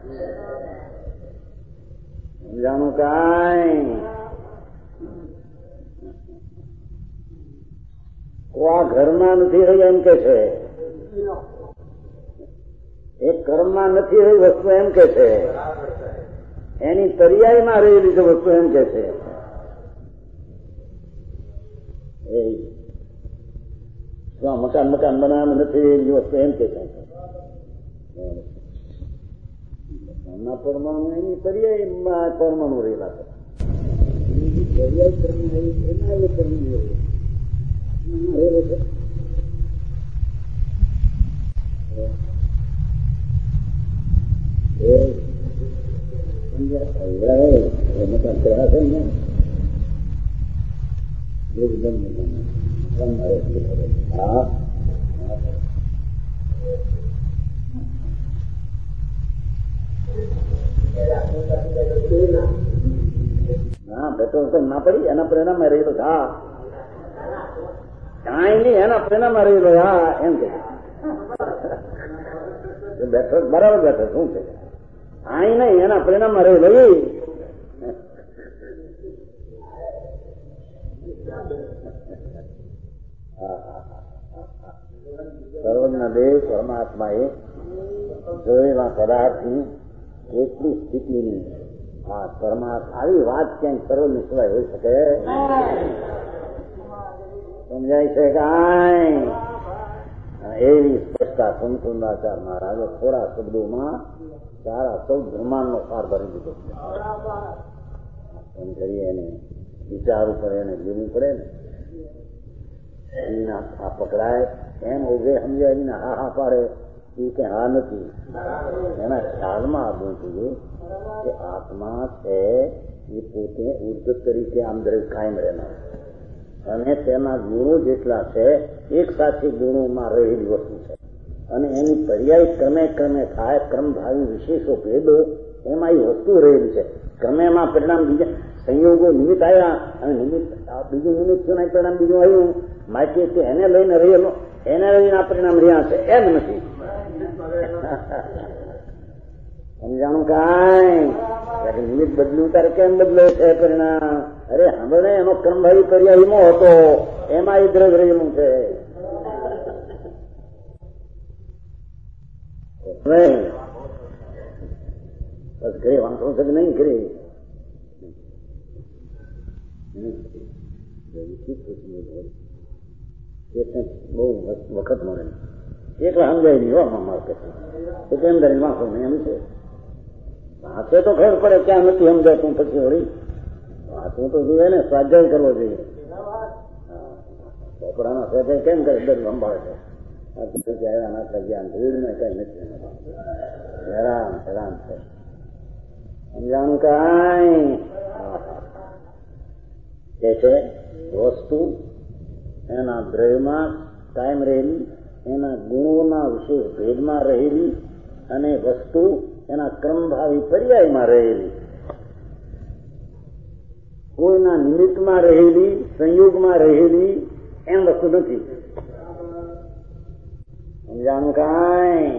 સમજાણું કાંઈ? આ ઘરમાં નથી રહી એમ કે છે એ કર્મમાં નથી રહી વસ્તુ એમ કે છે એની પર્યાયમાં રહેલી છે વસ્તુ એમ કે છે. મકાન મકાન બનાવવાનું નથી એની વસ્તુ એમ કે છે એમના પરમાણુ એની પર્યાયમાં પરમાણુ રહેલા છે પર્યાય કર્મ એના એ કર્મ રહેલો છે. મકાન કયા છે ને હા હા પેટ્રોલ તો ના પડી એના પરિણામે રહેલો હા કાંઈ નહીં એના પરિણામે રહેલો હા એમ કે બેઠો બરાબર બેઠો શું છે કાંઈ નહીં એના પરિણામમાં રહેલો એ સર્વના દેવ પરમાત્માએ જોયેલા પદાર્થની એટલી સ્થિતિની આ પરમાત્મા આવી વાત ક્યાંય સર્વની સિવાય હોઈ શકે? સમજાય છે કાંઈ? એવી સ્પષ્ટતા સંતુલાચાર મહારાજે થોડા શબ્દોમાં સારા સૌ બ્રહ્માંડનો સાર ભરી દીધો છે. એમ કરીએ એને વિચાર ઉપર એને લેવું પડે ને આ પકડાય એમ ઉભે સમજાવીને હા હા પાડે એ કે હા નથી. એના ખ્યાલમાં આવવું જોઈએ કે આત્મા છે એ પોતે ઉર્ધ તરીકે આંદર કાયમ રહેનાર અને તેના ગુણો જેટલા છે એક સાથે ગુણોમાં રહેલી વસ્તુ છે અને એની પર્યાય ક્રમે ક્રમે થાય ક્રમભાવી વિશેષો ભેદો એમાં એ વસ્તુ રહેલી છે. ક્રમેમાં પરિણામ બીજા સંયોગો નિમિત્ત આવ્યા અને નિમિત્ત બીજું નિમિત્ત થયું પરિણામ બીજું આવ્યું માટે એને લઈને રહેલો એને લઈને આ પરિણામ રહ્યા છે એમ નથી. સમજાણું કાંઈ નિમિત્ત બદલ્યું તારે કેમ બદલે છે પરિણામ? અરે સાંભળે એનો ક્રમભાવી પર્યાય એમાં હતો એમાં એ દ્રવ્ય રહેલું છે. બસ ઘરે વાંધો છે કે નહીં ઘરે બહુ વખત મળે એકલા સમજાય નહીં હો માર્કેટ કેમ કરીને વાંધો નહીં એમ છે. વાંચે તો ખબર પડે ક્યાં નથી સમજાતું પછી વળી વાંચવું તો જોઈએ ને સ્વાધ્યાય કરવો જોઈએ. ચોપડાના સ્વાધ્યાય કેમ કરે દર સંભાળે છે આટલા જ્ઞાન ભીડ ને કઈ નથી હેરાન હેરાન છે. સમજાણું કાંઈ કે છે વસ્તુ એના દ્રવ્યમાં કાયમ રહેલી એના ગુણોના વિશેષ ભેદમાં રહેલી અને વસ્તુ એના ક્રમભાવી પર્યાયમાં રહેલી કોઈના નિમિત્તમાં રહેલી સંયોગમાં રહેલી એમ વસ્તુ નથી. સમજાણું કાંઈ?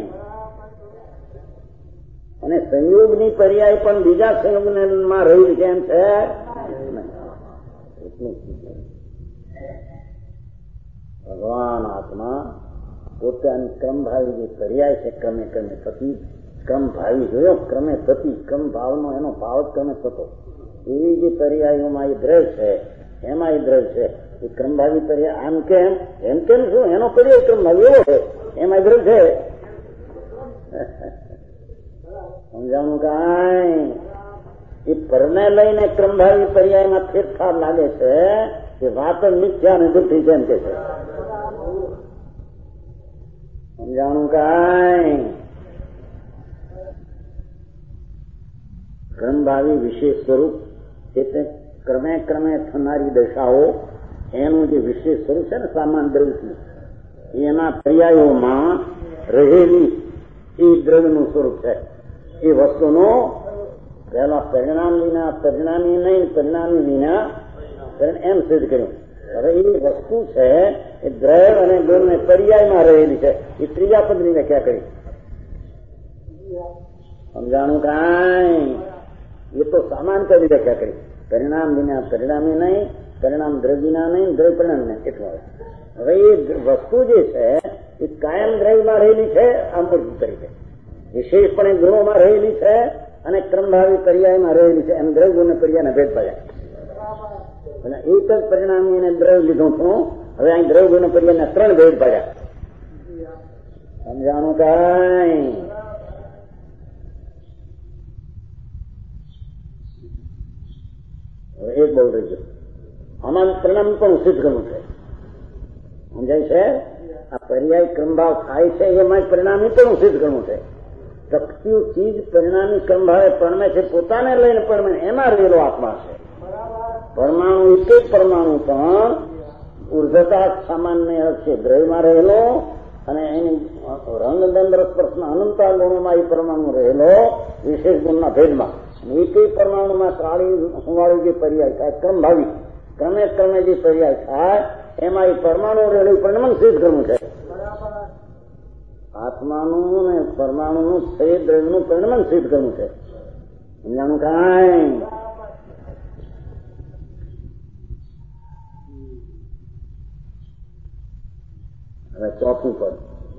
અને સંયોગની પર્યાય પણ બીજા સંયોગમાં રહેલી છે એમ છે. ભગવાન આત્મા પોતાની ક્રમભાવી જે પર્યાય છે ક્રમે ક્રમે પતિ ક્રમભાવી જોયો ક્રમે પતિ ક્રમ ભાવનો એનો ભાવ જ ક્રમે થતો એવી જે પર્યાયોમાં એ દ્રવ્ય છે એમાં એ દ્રવ્ય છે એ ક્રમભાવી પર્યાય આમ કેમ એમ કેમ શું એનો પર્યાય ક્રમભાવી એવો છે એમાં દ્રવ્ય છે. સમજાણું કાંઈ? એ પરને લઈને ક્રમભાવી પર્યાયમાં ફેરફાર લાગે છે કે વાત મિથ્યા ને જુઠ્ઠી છે એમ કે છે. સમજાણું કાંઈ? ક્રમભાવી વિશેષ સ્વરૂપ એટલે ક્રમે ક્રમે થનારી દશાઓ એનું જે વિશેષ સ્વરૂપ છે ને સામાન્ય દ્રવ્યથી એના પર્યાયોમાં રહેલી એ દ્રવ્યનું સ્વરૂપ છે. એ વસ્તુનો પહેલા પરિણામ વિના પરિણામી નહીં પરિણામી વિના એમ સિદ્ધ કર્યું. હવે એ વસ્તુ છે એ દ્રવ્ય અને ગુણ ને પર્યાયમાં રહેલી છે એ ત્રીજા પદની વ્યાખ્યા કરી. સમજાણું કાંઈ? એ તો સામાન્ય કરી વ્યાખ્યા કરી પરિણામ વિના પરિણામી નહીં પરિણામ દ્રવ્ય વિના નહીં દ્રવ્ય પરિણામ નહીં એટલું. હવે એ વસ્તુ જે છે એ કાયમ દ્રવ્યમાં રહેલી છે અમૃત તરીકે વિશેષપણે ગુણોમાં રહેલી છે અને ક્રમભાવી પર્યાયમાં રહેલી છે એમ દ્રવ્ય ગુણ પર્યાયના ભેદ પડ્યા. એક જ પરિણામી એને દ્રવ્ય લીધું છું હવે અહીં દ્રવ્ય ગુણ પર્યાયના ત્રણ ભેદ પડ્યા. સમજાણું કાંઈ? હવે એક બહુ રહી ગયું આમાં પરિણામ પણ સિદ્ધ કરવું છે. સમજાય છે? આ પર્યાય ક્રમભાવ થાય છે એમાં પરિણામી પણ સિદ્ધ કરવું છે. શક્તિઓ ચીજ પરિણામી ક્રમભાવે પરમે છે પોતાને લઈને પરમે એમાં રહેલો આત્મા છે. પરમાણુ એક જ પરમાણુ પણ ઉર્ધતા સામાન્ય છે દ્રવ્યમાં રહેલો અને એની રંગદંડ સ્પર્શના અનંતા ગુણોમાં એ પરમાણુ રહેલો વિશેષ ગુણના ભેદમાં એક પરમાણુમાં કાળી હુંવાળી જે પર્યાય થાય ક્રમભાવી ક્રમે ક્રમે જે પર્યાય થાય એમાં એ પરમાણુ રહેલું પરિણામ સિદ્ધ કરવું છે. આત્માનું ને પરમાણુનું શરીર દ્રવ્યનું પરિણામ સિદ્ધ કરવું છે. સમજાણું કાંઈ? હવે ચોથું પદ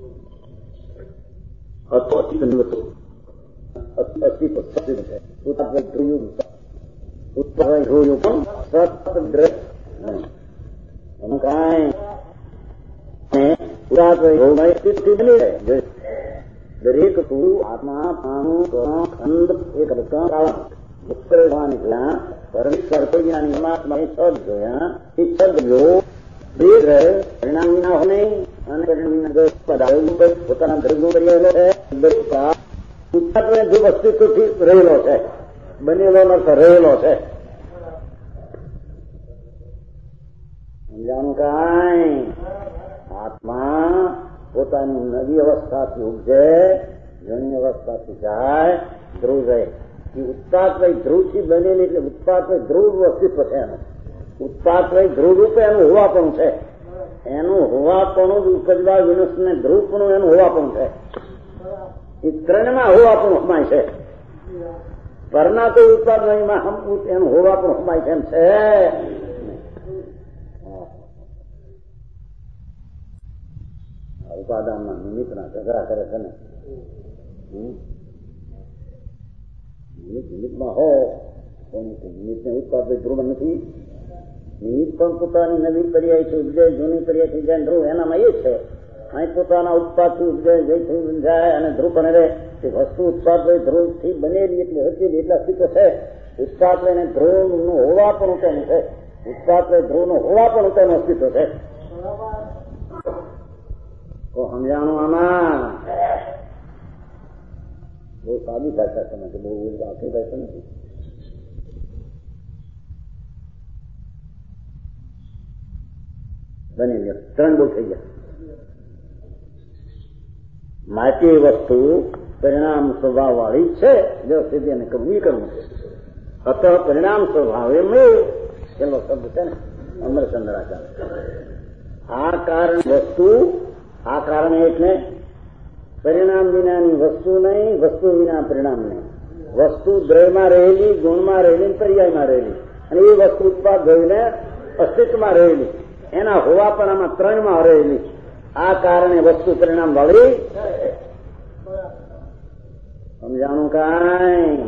અસ્તિત્વ છે દરેક તું આત્મા પાણું ખંડ એક નીકળ્યા પરમેશ્વર કલ્યાણી મહાત્મા સદ જોયા એ સદ જો પરિણામ ના હોય નહીં અને પોતાના દ્રવ્યો રહેલો છે, જે અસ્તિત્વથી રહેલો છે, બનેલો અર્થ રહેલો છે. સમજાણું કાંઈ? આત્મા પોતાની નવી અવસ્થાથી ઉપજે, જૂની અવસ્થાથી જાય, ધ્રુવ જાય. એ ઉત્પાદય ધ્રુવથી બનેલી એટલે ઉત્પાદય ધ્રુવ અસ્તિત્વ છે એનું. ઉત્પાદય ધ્રુવ રૂપે એનું હોવાપણું છે. એનું હોવાપણું જ ઉપજવા વિનુષને ધ્રુવપણું એનું હોવાપણું છે. એ ત્રણમાં હોવાપણું હમાય છે. પરના તો ઉત્પાદયમાં એનું હોવાપણું હમાય છે એમ છે. ઉપાદાનના નિમિત્તના ઝઘડા કરે છે ને. નિમિત્ત નિમિત્તમાં હો નિમિત્તને ઉત્પાદિત ધ્રુવ નથી. નિમિત્ત પણ પોતાની નવી પર્યાયથી ઉપજે, જૂની પર્યાયથી જાય ધ્રુવ એનામાં એ છે. અહીં પોતાના ઉત્પાદથી ઉપજે જયથી જાય અને ધ્રુવ પણ રહે. વસ્તુ ઉત્પાદ ધ્રુવથી બનેલી એટલે હતી એટલા અસ્તિત્વ છે. ઉત્પાદ અને ધ્રુવનું હોવા પણ તેનું છે. ઉત્પાદ ધ્રુવનું હોવા પણ તેનું અસ્તિત્વ છે. તો સમજાણું આમાં બહુ સાદી ભાષા છે નથી, બહુ આખી ભાષા નથી. બની ગયા ત્રણ બહુ થઈ ગયા. માટે વસ્તુ પરિણામ સ્વભાવ વાળી છે. વ્યવસ્થિત એને કરવું એ કરવું છે. અત પરિણામ સ્વભાવ એમ પેલો શબ્દ છે ને અમરચંદ્રાચાર્ય. આ કારણ વસ્તુ, આ કારણે એટલે પરિણામ વિનાની વસ્તુ નહીં, વસ્તુ વિના પરિણામ નહીં. વસ્તુ દ્રવ્યમાં રહેલી, ગુણમાં રહેલી, પર્યાયમાં રહેલી, અને એ વસ્તુ ઉત્પાદ થઈને અસ્તિત્વમાં રહેલી, એના હોવાપણામાં ત્રણમાં રહેલી. આ કારણે વસ્તુ પરિણામ વાળી. સમજાણું કાંઈ?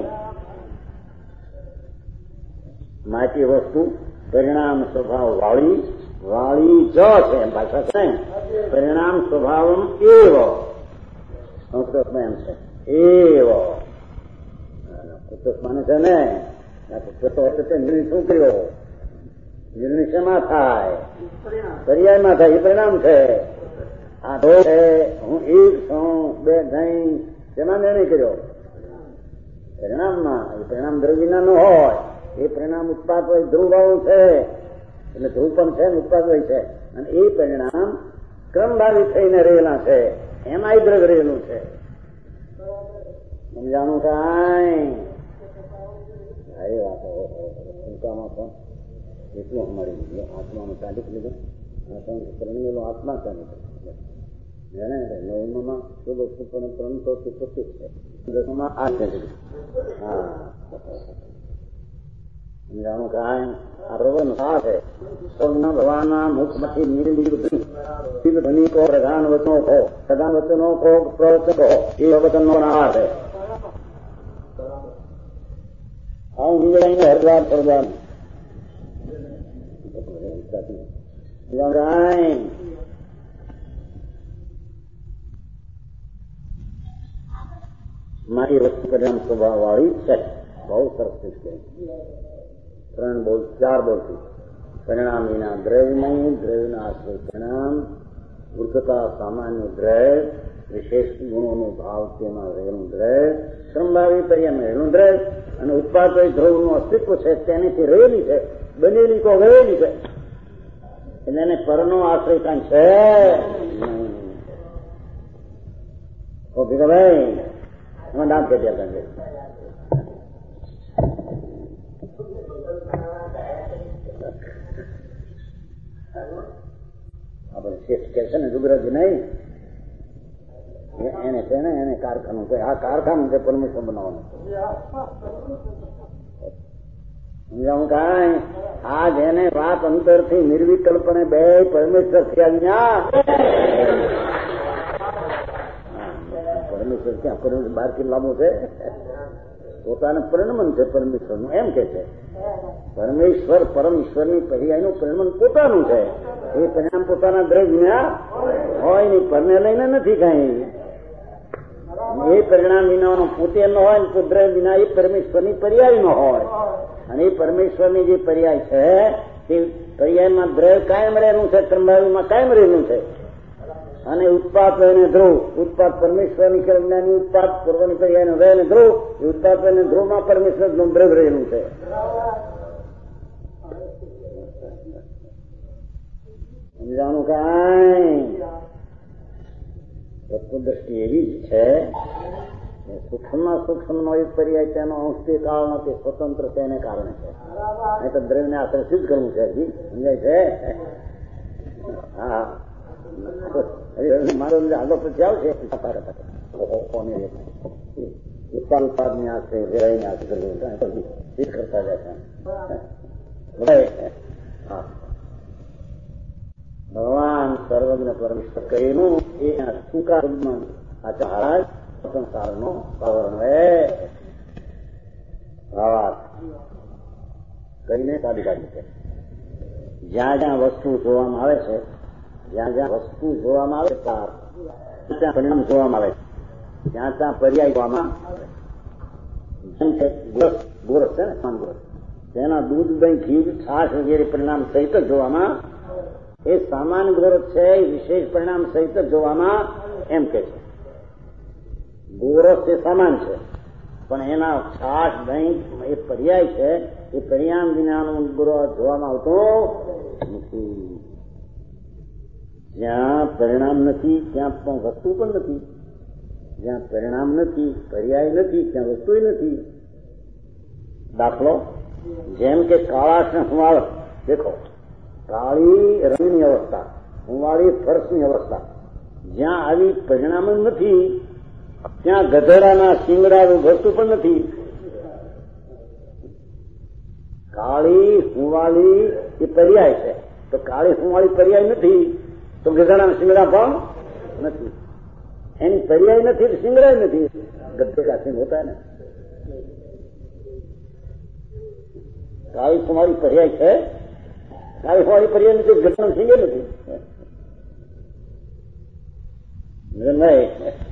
માટી વસ્તુ પરિણામ સ્વભાવ વાળી, વાળી જ છે એમ ભાષા છે. પરિણામ સ્વભાવ એવ સંસ્કૃતમાં એમ છે એવ. પુસ્તક માને છે ને નિર્ણય શું કર્યો? નિર્ણય શેમાં થાય? પર્યાયમાં થાય. એ પરિણામ છે. આ ધો છે, હું એક છું, બે નહીં, તેમાં નિર્ણય કર્યો પરિણામમાં. એ પરિણામ દ્રવ્યના ન હોય. એ પરિણામ ઉત્પાદ હોય ધ્રુવ વાળું છે. એટલે ધ્રુવ પણ છે ને ઉત્પાદ હોય છે. અને એ પરિણામ ક્રમભાવી થઈને રહેલા છે. એમાં દ્રવ્ય રહેલું છે. સમજાણું કાંઈ? એ વાતો ટૂંકામાં પણ એટલું અમારી લીધું. આત્માનું ચાલીસ લીધું. પરિણમેલો આત્મા ચાલી એને નવમાં શુભ પણ ત્રણસો થી પચીસ છે. દસમાં આ છે. હા સમજાણું કાંઈ? આ પ્રબંધ આ છે. ભગવાનના મુખમાંથી નીર ધની કહો, પ્રધાન વચનો કહો, પ્રધાન વચનો કહો, પ્રવચન કહો, એ વચનનો આ છે. આ ઊંઘી હરદ્વાર સરદાર મારી વસ્તુ પરિણામ સ્વભાવ વાળી છે. બહુ સરસ છે. ત્રણ બોલ, ચાર બોલથી પરિણામ વિના દ્રવ્ય નહીં, દ્રવ્યના આશ્રય પરિણામ, વૃદ્ધતા સામાન્ય દ્રવ્ય, વિશેષ ગુણોનો ભાવ તેમાં રહેલું દ્રવ્ય, સંભાવી પર્યામાં રહેલું દ્રવ્ય, અને ઉત્પાદ ધ્રુવનું અસ્તિત્વ છે. તેનીથી રહેલી છે, બનેલી તો રહેલી છે. એટલે એને પરનો આશ્રય કાંઈ છે. ભાઈ એમાં દાંત કેટલા કાંઈ આપણે શેઠ કે છે ને ગુજરાતી નહીં, એને છે ને એને કારખાનું છે. આ કારખાનું છે પરમેશ્વર બનાવવાનું. સમજાવું કાંઈ? આ જેને વાત અંતરથી નિર્વિકલ્પને બે પરમેશ્વર થયા. પરમેશ્વર ક્યાં? પરમેશ્વર બાર કિલ્લામાં છે. પોતાનું પરિણમન છે પરમેશ્વરનું, એમ કે છે. પરમેશ્વર પરમેશ્વરની પર્યાયનું પરિણમન પોતાનું છે. એ પરિણામ પોતાના દ્રવ્ય હોય નહીં, પરને લઈને નથી કઈ. એ પરિણામ વિનાનો પોતે ન હોય ને દ્રવ્ય વિના એ પરમેશ્વરની પર્યાય નો હોય. અને એ પરમેશ્વરની જે પર્યાય છે તે પર્યાયમાં દ્રવ્ય કાયમ રહેલું છે, ક્રમભાવીમાં કાયમ રહેલું છે. અને ઉત્પાદ એને ધ્રુવ, ઉત્પાદ પરમેશ્વરની જ્ઞાની ઉત્પાદ પૂર્વની પર્યાયનો રહે ને ધ્રુવ, એ ઉત્પાદ એને ધ્રુવમાં પરમેશ્વરનું દ્રવ રહેલું છે. સમજાવવાનું કાંઈ તત્વદ્રષ્ટિ એવી જ છે. સૂક્ષ્મમાં સૂક્ષ્મનો એક પર્યાય તેનો અંશ તે કાળ નથી, સ્વતંત્ર તેને કારણે છે. નહીં તો દ્રવ્યને આશ્રય જ કરવું છે. હજી સમજાય છે? હા, મારો આગળ પછી આવશે. ઉત્પાદ ઉત્પાદની આશ્રય વેરાયને આશ્રય કરતા જાય છે. ભગવાન સર્વજ્ઞ પરમેશ્વર કહીનું એ ટૂંકા શબ્દમાં આચાર સંસારનો આવરણ હે ભાવાર્થ કરીને કાઢી કાઢી છે. જ્યાં જ્યાં વસ્તુ જોવામાં આવે છે, જ્યાં જ્યાં વસ્તુ જોવામાં આવે ત્યાં ત્યાં પરિણામ જોવામાં આવે છે, જ્યાં ત્યાં પર્યાય જોવામાં ગોરસ છે ને ગોરસ તેના દૂધ દહીં ઘી છાશ વગેરે પરિણામ સહિત જોવામાં એ સામાન્ય ગોરસ છે, એ વિશેષ પરિણામ સહિત જોવામાં એમ કે છે. ગોરસ એ સામાન છે, પણ એના છાશ દહીં એ પર્યાય છે. એ પરિણામ વિનાનું ગોરસ જોવામાં આવતો નથી. જ્યાં પરિણામ નથી ત્યાં પણ વસ્તુ પણ નથી. જ્યાં પરિણામ નથી, પર્યાય નથી, ત્યાં વસ્તુ નથી. દાખલો, જેમ કે કાળાશ ને હુંવાળ દેખો, કાળી રંગની અવસ્થા, હુંવાળી ફર્શની અવસ્થા, જ્યાં આવી પરિણામ નથી ત્યાં ગધેડાના શિંગડાનું વસ્તુ પણ નથી. કાળી હુંવાળી એ પર્યાય છે, તો કાળી હુંવાળી પર્યાય નથી તો ગધેડાના શિંગડા પણ નથી. એની પર્યાય નથી તો શિંગડા નથી. ગધે કા સિંગ હોતા ને, કાળી હુંવાળી પર્યાય છે, કાળી હુંવાળી પર્યાય નથી, ગધેડાના શિંગે નથી. નહીં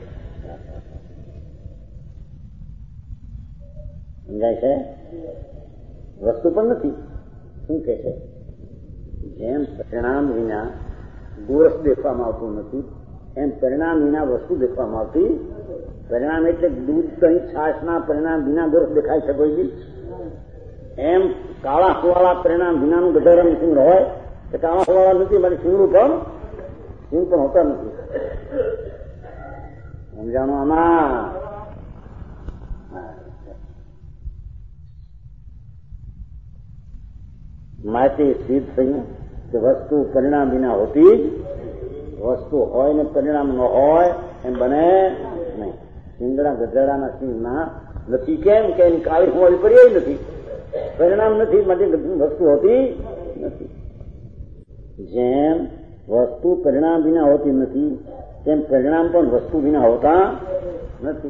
સમજાય છે? વસ્તુ પણ નથી. શું કે છે? જેમ પરિણામ વિના ગોરસ દેખવામાં આવતું નથી, એમ પરિણામ વિના વસ્તુ દેખવામાં આવતી. પરિણામ એટલે દૂધ દહીં છાશના પરિણામ વિના ગોરસ દેખાય છે કોઈ બી? એમ કાળા સુવાળા પરિણામ વિનાનું ગધેડાનું સિંગ હોય તો કાળા સુવાળા નથી, મારી સિંગડું પણ સિંગ પણ હોતા નથી. સમજાણું આમાં? માટે સિદ્ધ થયું કે વસ્તુ પરિણામ વિના હોતી જ, વસ્તુ હોય ને પરિણામ ન હોય એમ બને નહીં. સિંગડા ગધેડાના સિંગના નથી. કેમ કે એની કાળી હુંવાળી પર્યાય નથી, પરિણામ નથી, માટે વસ્તુ હોતી નથી. જેમ વસ્તુ પરિણામ વિના હોતી નથી તેમ પરિણામ પણ વસ્તુ વિના હોતા નથી.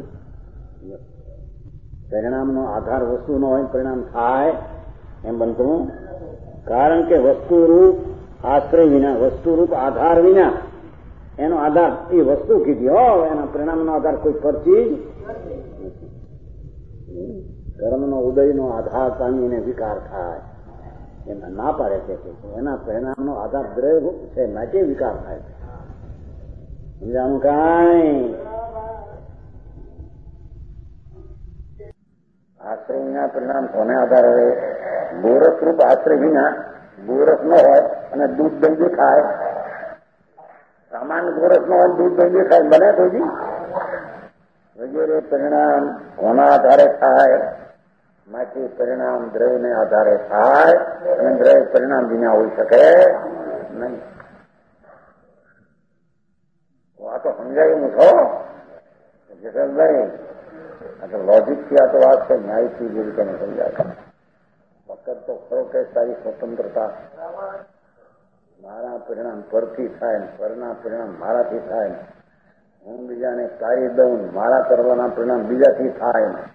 પરિણામનો આધાર વસ્તુ ન હોય પરિણામ થાય એમ બનતું. કારણ કે વસ્તુરૂપ આશ્રય વિના, વસ્તુરૂપ આધાર વિના, એનો આધાર એ વસ્તુ કીધી હો, એના પરિણામનો આધાર કોઈ પરચી જ નથી. કર્મનો ઉદયનો આધાર પામીને વિકાર થાય એમાં ના પાડે છે. એના પરિણામનો આધાર દ્રવ્ય છે, માટે વિકાર થાય. સમજાનું કાંઈ? આશ્રય વિના પરિણામ કોને આધાર હોય? ગોરસ રૂપ આશ્રય વિના ગોરસ ન હોય અને દૂધ દહીં દેખાય. સામાન્ય ગોરસ ન હોય દૂધ દહીં દેખાય, બને તો જી વગેરે પરિણામ કોના આધારે થાય? માટે પરિણામ દ્રવ્યને આધારે થાય અને દ્રવ્ય પરિણામ વિના હોઈ શકે નહીં. આ તો સમજાયું છો જશોભાઈ? આ તો લોજિક થી આ તો વાત છે, ન્યાયથી જે રીતે સમજાય. વખત તો ખરો કે સારી સ્વતંત્રતા મારા પરિણામ પરથી થાય ને પરના પરિણામ મારાથી થાય ને હું બીજાને કાર્ય દઉં, મારા કરવાના પરિણામ બીજાથી થાય ને.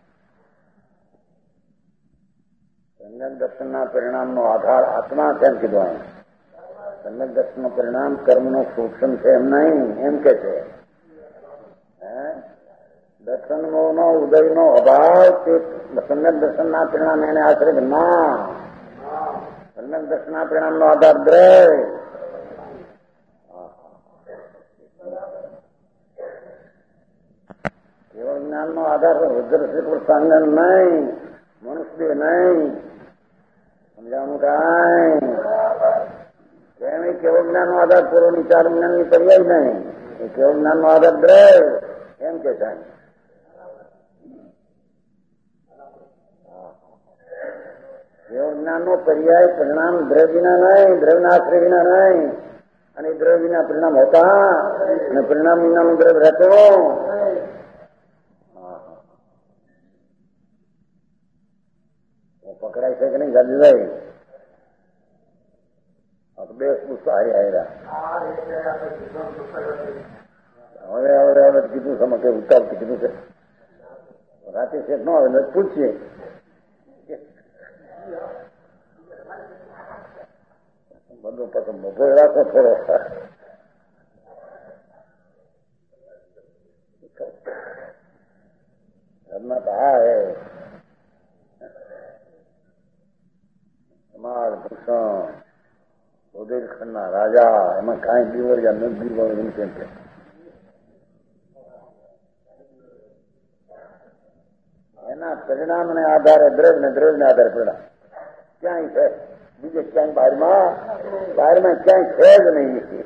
સમ્યક દર્શનના પરિણામનો આધાર આત્મા કેમ કીધો? એમ સમ્યક દર્શનનું પરિણામ કર્મનો સૂક્ષ્મ છે એમ નહીં, એમ કે છે. દર્શનનો ઉદયનો અભાવ તે સમ્યક દર્શનના પરિણામ એને આશ્રય ના. સમ્યક દર્શનના પરિણામનો આધાર દ્રવ્ય. જ્ઞાન નો આધાર રુદ્ર શ્રી કૃષ્ણ નહીં, મનુષ્ય નહીં. સમજાવવાનું કાંઈ કેમ? કેવો જ્ઞાન નો આધાર પૂર્વની ચાર જ્ઞાન ની પર્યાય નહીં. એ કેવો જ્ઞાન નો આધાર દ્રવ એમ કે સાહેબ. કેવો જ્ઞાન નો પર્યાય પરિણામ દ્રવ વિના નહીં, દ્રવના આશ્રય વિના નહીં. અને દ્રવ વિના પરિણામ હોતા અને પરિણામ વિનાનું દ્રવ રહેતો. પકડાય છે કે નહીં ગાંધીભાઈ? બે પુસ્તક હારી હાર્યા હવે હવે હવે કીધું સમય કે ઉતારથી કીધું છે. રાતે શેઠ ન આવે પૂછીએ બધું પછી મોભો રાખો થોડો. ઘરમાં તો આ હે સમાજ ભૂષણ બુદેલખંડ ના રાજા, એમાં કાંઈ બીવડ્યા ન બીવડ એમ કેમ કે એના પરિણામ ને આધારે દ્રવ ને દ્રવ ને આધારે પરિણામ ક્યાંય છે. બીજે ક્યાંય બહારમાં બહારમાં ક્યાંય છે જ નહીં.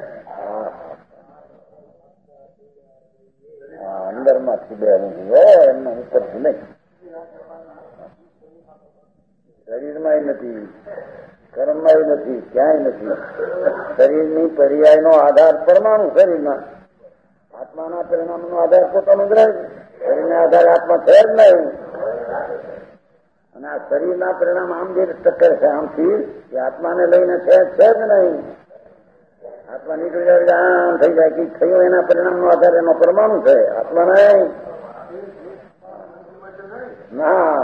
અંદર માંથી બે એમના ઉપરથી નહીં. શરીરમાં નથી, કર્મમાં નથી, ક્યાંય નથી. શરીરની પર્યાય નો આધાર પરમાણુ શરીરમાં, આત્માના પરિણામ નો આધાર પોતાનું દ્રવ. શરીરના આધારે આત્મા છે જ નહીં. અને આ શરીરના પરિણામ આમ જે ટક્કર છે આમથી એ આત્માને લઈને છે છે જ નહીં. આત્મા નીકળી જાય આમ થઈ જાય કે થયું એના પરિણામ નો આધાર એનો પરમાણુ છે, આત્મા નહીં. ના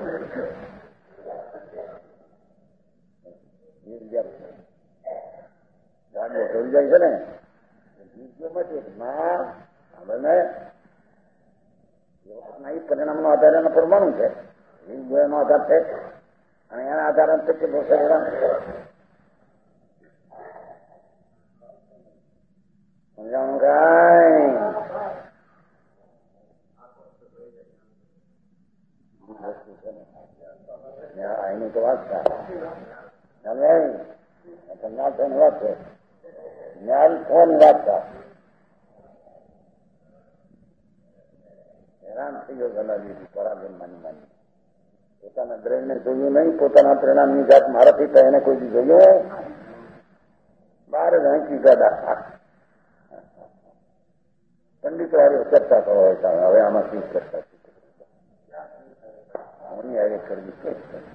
ગાડીઓ થઈ જાય છે ને એ પરિણામ નો આધાર એનો પરમાણુ છે, એનો આધાર છે. અને એના આધારે સમજાવવાનું કાંઈ એની તો વાત છે. જ્ઞાન થવાની વાત છે, જ્ઞાન થવાની વાત છે. હેરાન થઈ ગયો ગલા લીધી પરાધીન માની માની. પોતાના દ્રવ્યને જોયું નહીં, પોતાના પરિણામની જાત મારાથી તો એને કોઈ બી જોયું બાર જ હાંકી ગાડા. પંડિતો હારે ચર્ચા કરો હોય હવે આમાં શું ચર્ચા હું હારે કરવી છે.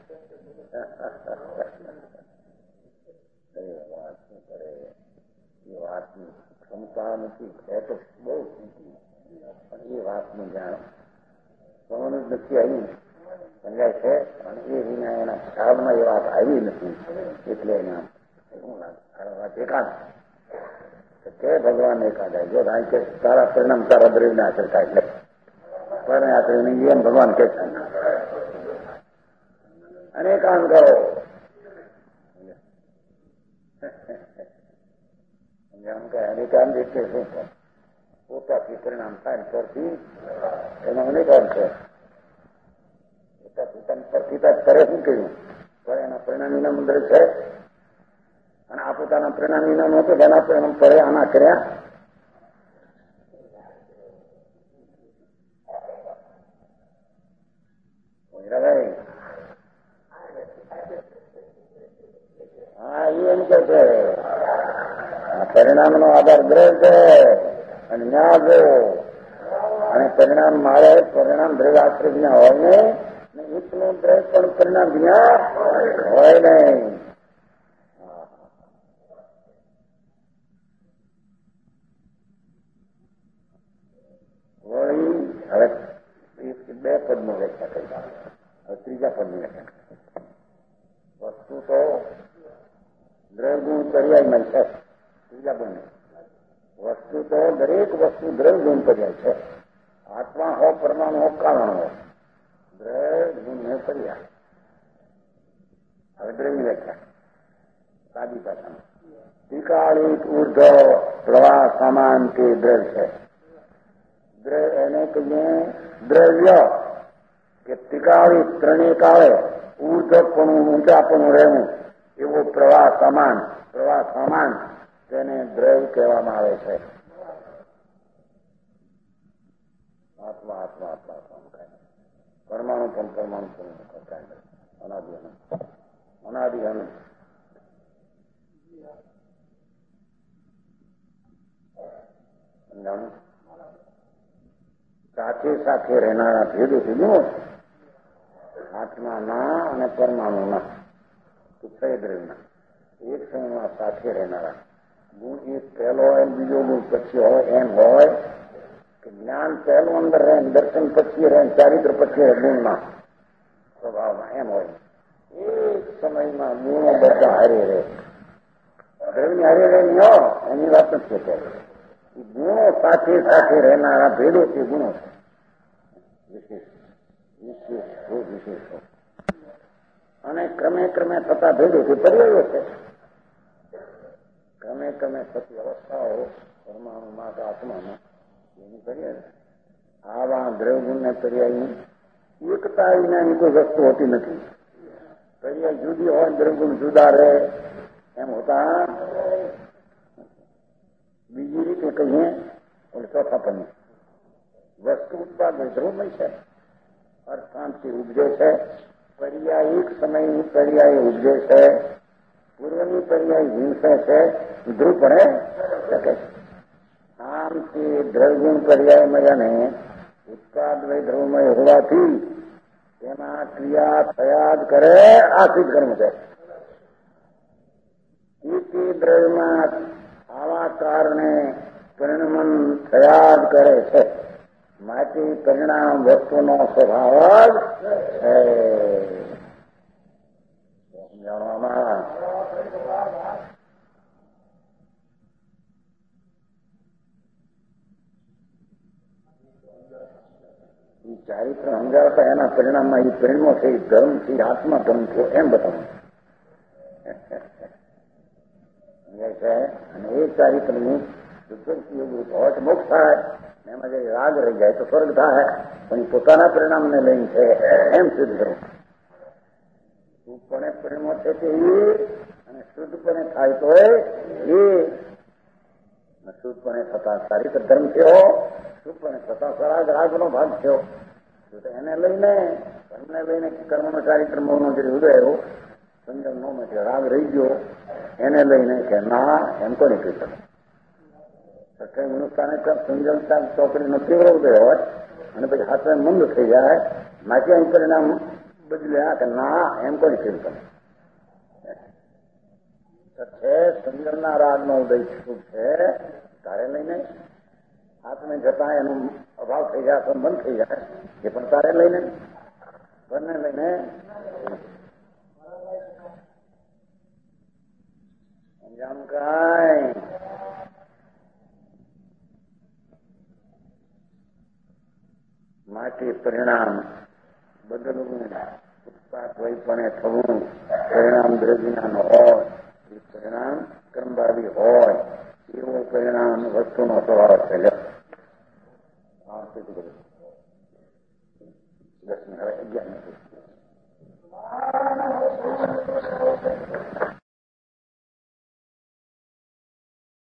વાત શું કરે એ વાતની ક્ષમતા નથી. છે તો બહુ ઊંચી પણ એ વાતનું જાણ સમજ જ નથી આવી સમજાય છે. અને એ વિના એના ખ્યાલમાં એ વાત આવી નથી. એટલે એના વાત એકાદ કે ભગવાન એકાદ જો કારણ કે તારા પરિણામ તારા દ્રવ્ય ને અસર થાય એટલે પણ આશરે નહીં એમ ભગવાન કે છે. અને કામ કરો એને કામ દેખે શું છે પોતાથી પરિણામ થાય પરથી એમાં મને કામ છે. પોતાની પરથી કરે શું કર્યું પણ એના પરિણામ ઇનામ અંદર છે. અને આ પોતાના પરિણામ ઇનામ હતું એના પરિણામ પડે આના કર્યા. હા એ એમ કે છે પરિણામ નો આધાર દ્રવ છે અને ન્યાજ અને પરિણામ મારે પરિણામ દ્રવ આશ્રય વિના હોય ને એકનું દ્રવ પણ પરિણામ વિના હોય નહીં. વળી હવે બે પદનું વ્યાખ્યા કરી હવે ત્રીજા પદની વ્યાખ્યા વસ્તુ તો દ્રવ ગુણ પર્યાયમાં છે. ત્રીજા ગુણ વસ્તુ તો દરેક વસ્તુ દ્રવ ગુણ પર્યાય છે. આત્મા હો પરમાણુ હો કારણ હો દ્રવ ગુણ ને પર્યાય. હવે દ્રવની વ્યાખ્યા સાદી ભાષામાં ત્રિકાળિક ઉર્ધ્વ પ્રવાહ સમાન તે દ્રવ છે. એને કહીએ દ્રવ્ય કે ટીકાળી ત્રણેય કાળે ઉર્ધપણું ઊંચાપણું રહેવું એવો પ્રવાહ સમાન પ્રવાહ સમાન તેને દ્રવ્ય કહેવામાં આવે છે. આત્મા આત્મા આત્મા આત્મા પરમાણુ પણ પરમાણુ પણ અનાદિ અનાદિ અનંત સાથે સાથે રહેનારા ભેદોથી ગુણો આત્માના અને પરમાણુના દ્રવ્યના એક સમયમાં સાથે રહેનારા ગુણ એક પહેલો હોય બીજો ગુણ પછી હોય એમ હોય કે જ્ઞાન પહેલું અંદર રહે દર્શન પછી રહે ચારિત્ર પછી રહે ગુણમાં સ્વભાવમાં એમ હોય એક સમયમાં ગુણો બધા હારે રહે દ્રવ્ય હારે રહે ન એની વાત નથી છે. ગુણો સાથે સાથે રહેનારા ભેદો છે ગુણો છે વિશેષ વિશેષ વિશેષો અને ક્રમે ક્રમે થતા ભેદો છે પર્યાયો છે. ક્રમે ક્રમે થતી અવસ્થાઓ પરમાણુમાં કે આત્મામાં એની પર્યાય આવા દ્રવ્યગુણને પર્યાયની એકતા વિનાની કોઈ વસ્તુ હોતી નથી. પર્યાય જુદી હોય દ્રવ્યગુણ જુદા રહે એમ હોતા બીજી રીતે કહીએ ચોથા પન્ની વસ્તુ ઉત્પાદન ધ્રુવમય છે અર્થાંતથી ઉપજે છે. પર્યાય એક સમયની પર્યાય ઉપજે છે પૂર્વની પર્યાય હિંસે છે ધ્રુવ પડે શકે છે. આમથી દ્રવ્યગુણ પર્યાયમય અને ઉત્પાદય ધ્રુવમય હોવાથી તેમાં ક્રિયા થયા જ કરે આ સિદ્ધ કર્મ છે. દ્રવ્યમાં આવા કારણે પરિણમન થયા જ કરે છે. માટે પરિણામ વસ્તુનો સ્વભાવ જ છે. સમજાવવામાં એ ચારિત્ર સમજાવતા એના પરિણામમાં એ પરિણમો છે એ ધર્મથી આત્મા ધર્મ થયો એમ બતાવું સમજાય છે. અને એ ચારિત્રનું હોય મોક્ષ થાય એમાં જે રાગ રહી જાય તો સ્વર્ગ થાય પણ પોતાના પરિણામને લઈને છે એમ સિદ્ધ કરવું. શુદ્ધપણે પરિણમો છે તે એ અને શુદ્ધપણે થાય તો એ શુદ્ધપણે થતા ચારિત્ર ધર્મ થયો શુદ્ધપણે થતા સરાગ રાગનો ભાગ થયો એને લઈને કર્મને લઈને કર્મનો ચારિત્ર મોહનો જે હૃદય એવો સંજમ નો માટે રાગ રહી ગયો એને લઈને કે ના એમ કોને કહી શકે. સત્ય મનુષ્યને સંજમતા ચોકડીનો તીવ્ર ઉદય હોય અને પછી હાથમાં મંદ થઈ જાય માટે અહીં પરિણામ બદલ્યા કે ના એમ કોને કહી શકે. છે સંજમના રાગનો ઉદય શુભ છે તારે લઈને હાથને જતા એનો અભાવ થઈ જાય બંધ થઈ જાય એ પણ તારે લઈને બંને લઈને સમજાણું કાંઈ માટે પરિણામ બદલવું ઉત્પાદ વૈપણે થવું પરિણામ દ્રવ્યના ન હોય એ પરિણામ કર્મભાવી હોય એવું પરિણામ વસ્તુનો સ્વભાવ છે. દસ મિનિટ હવે અગિયાર મિનિટ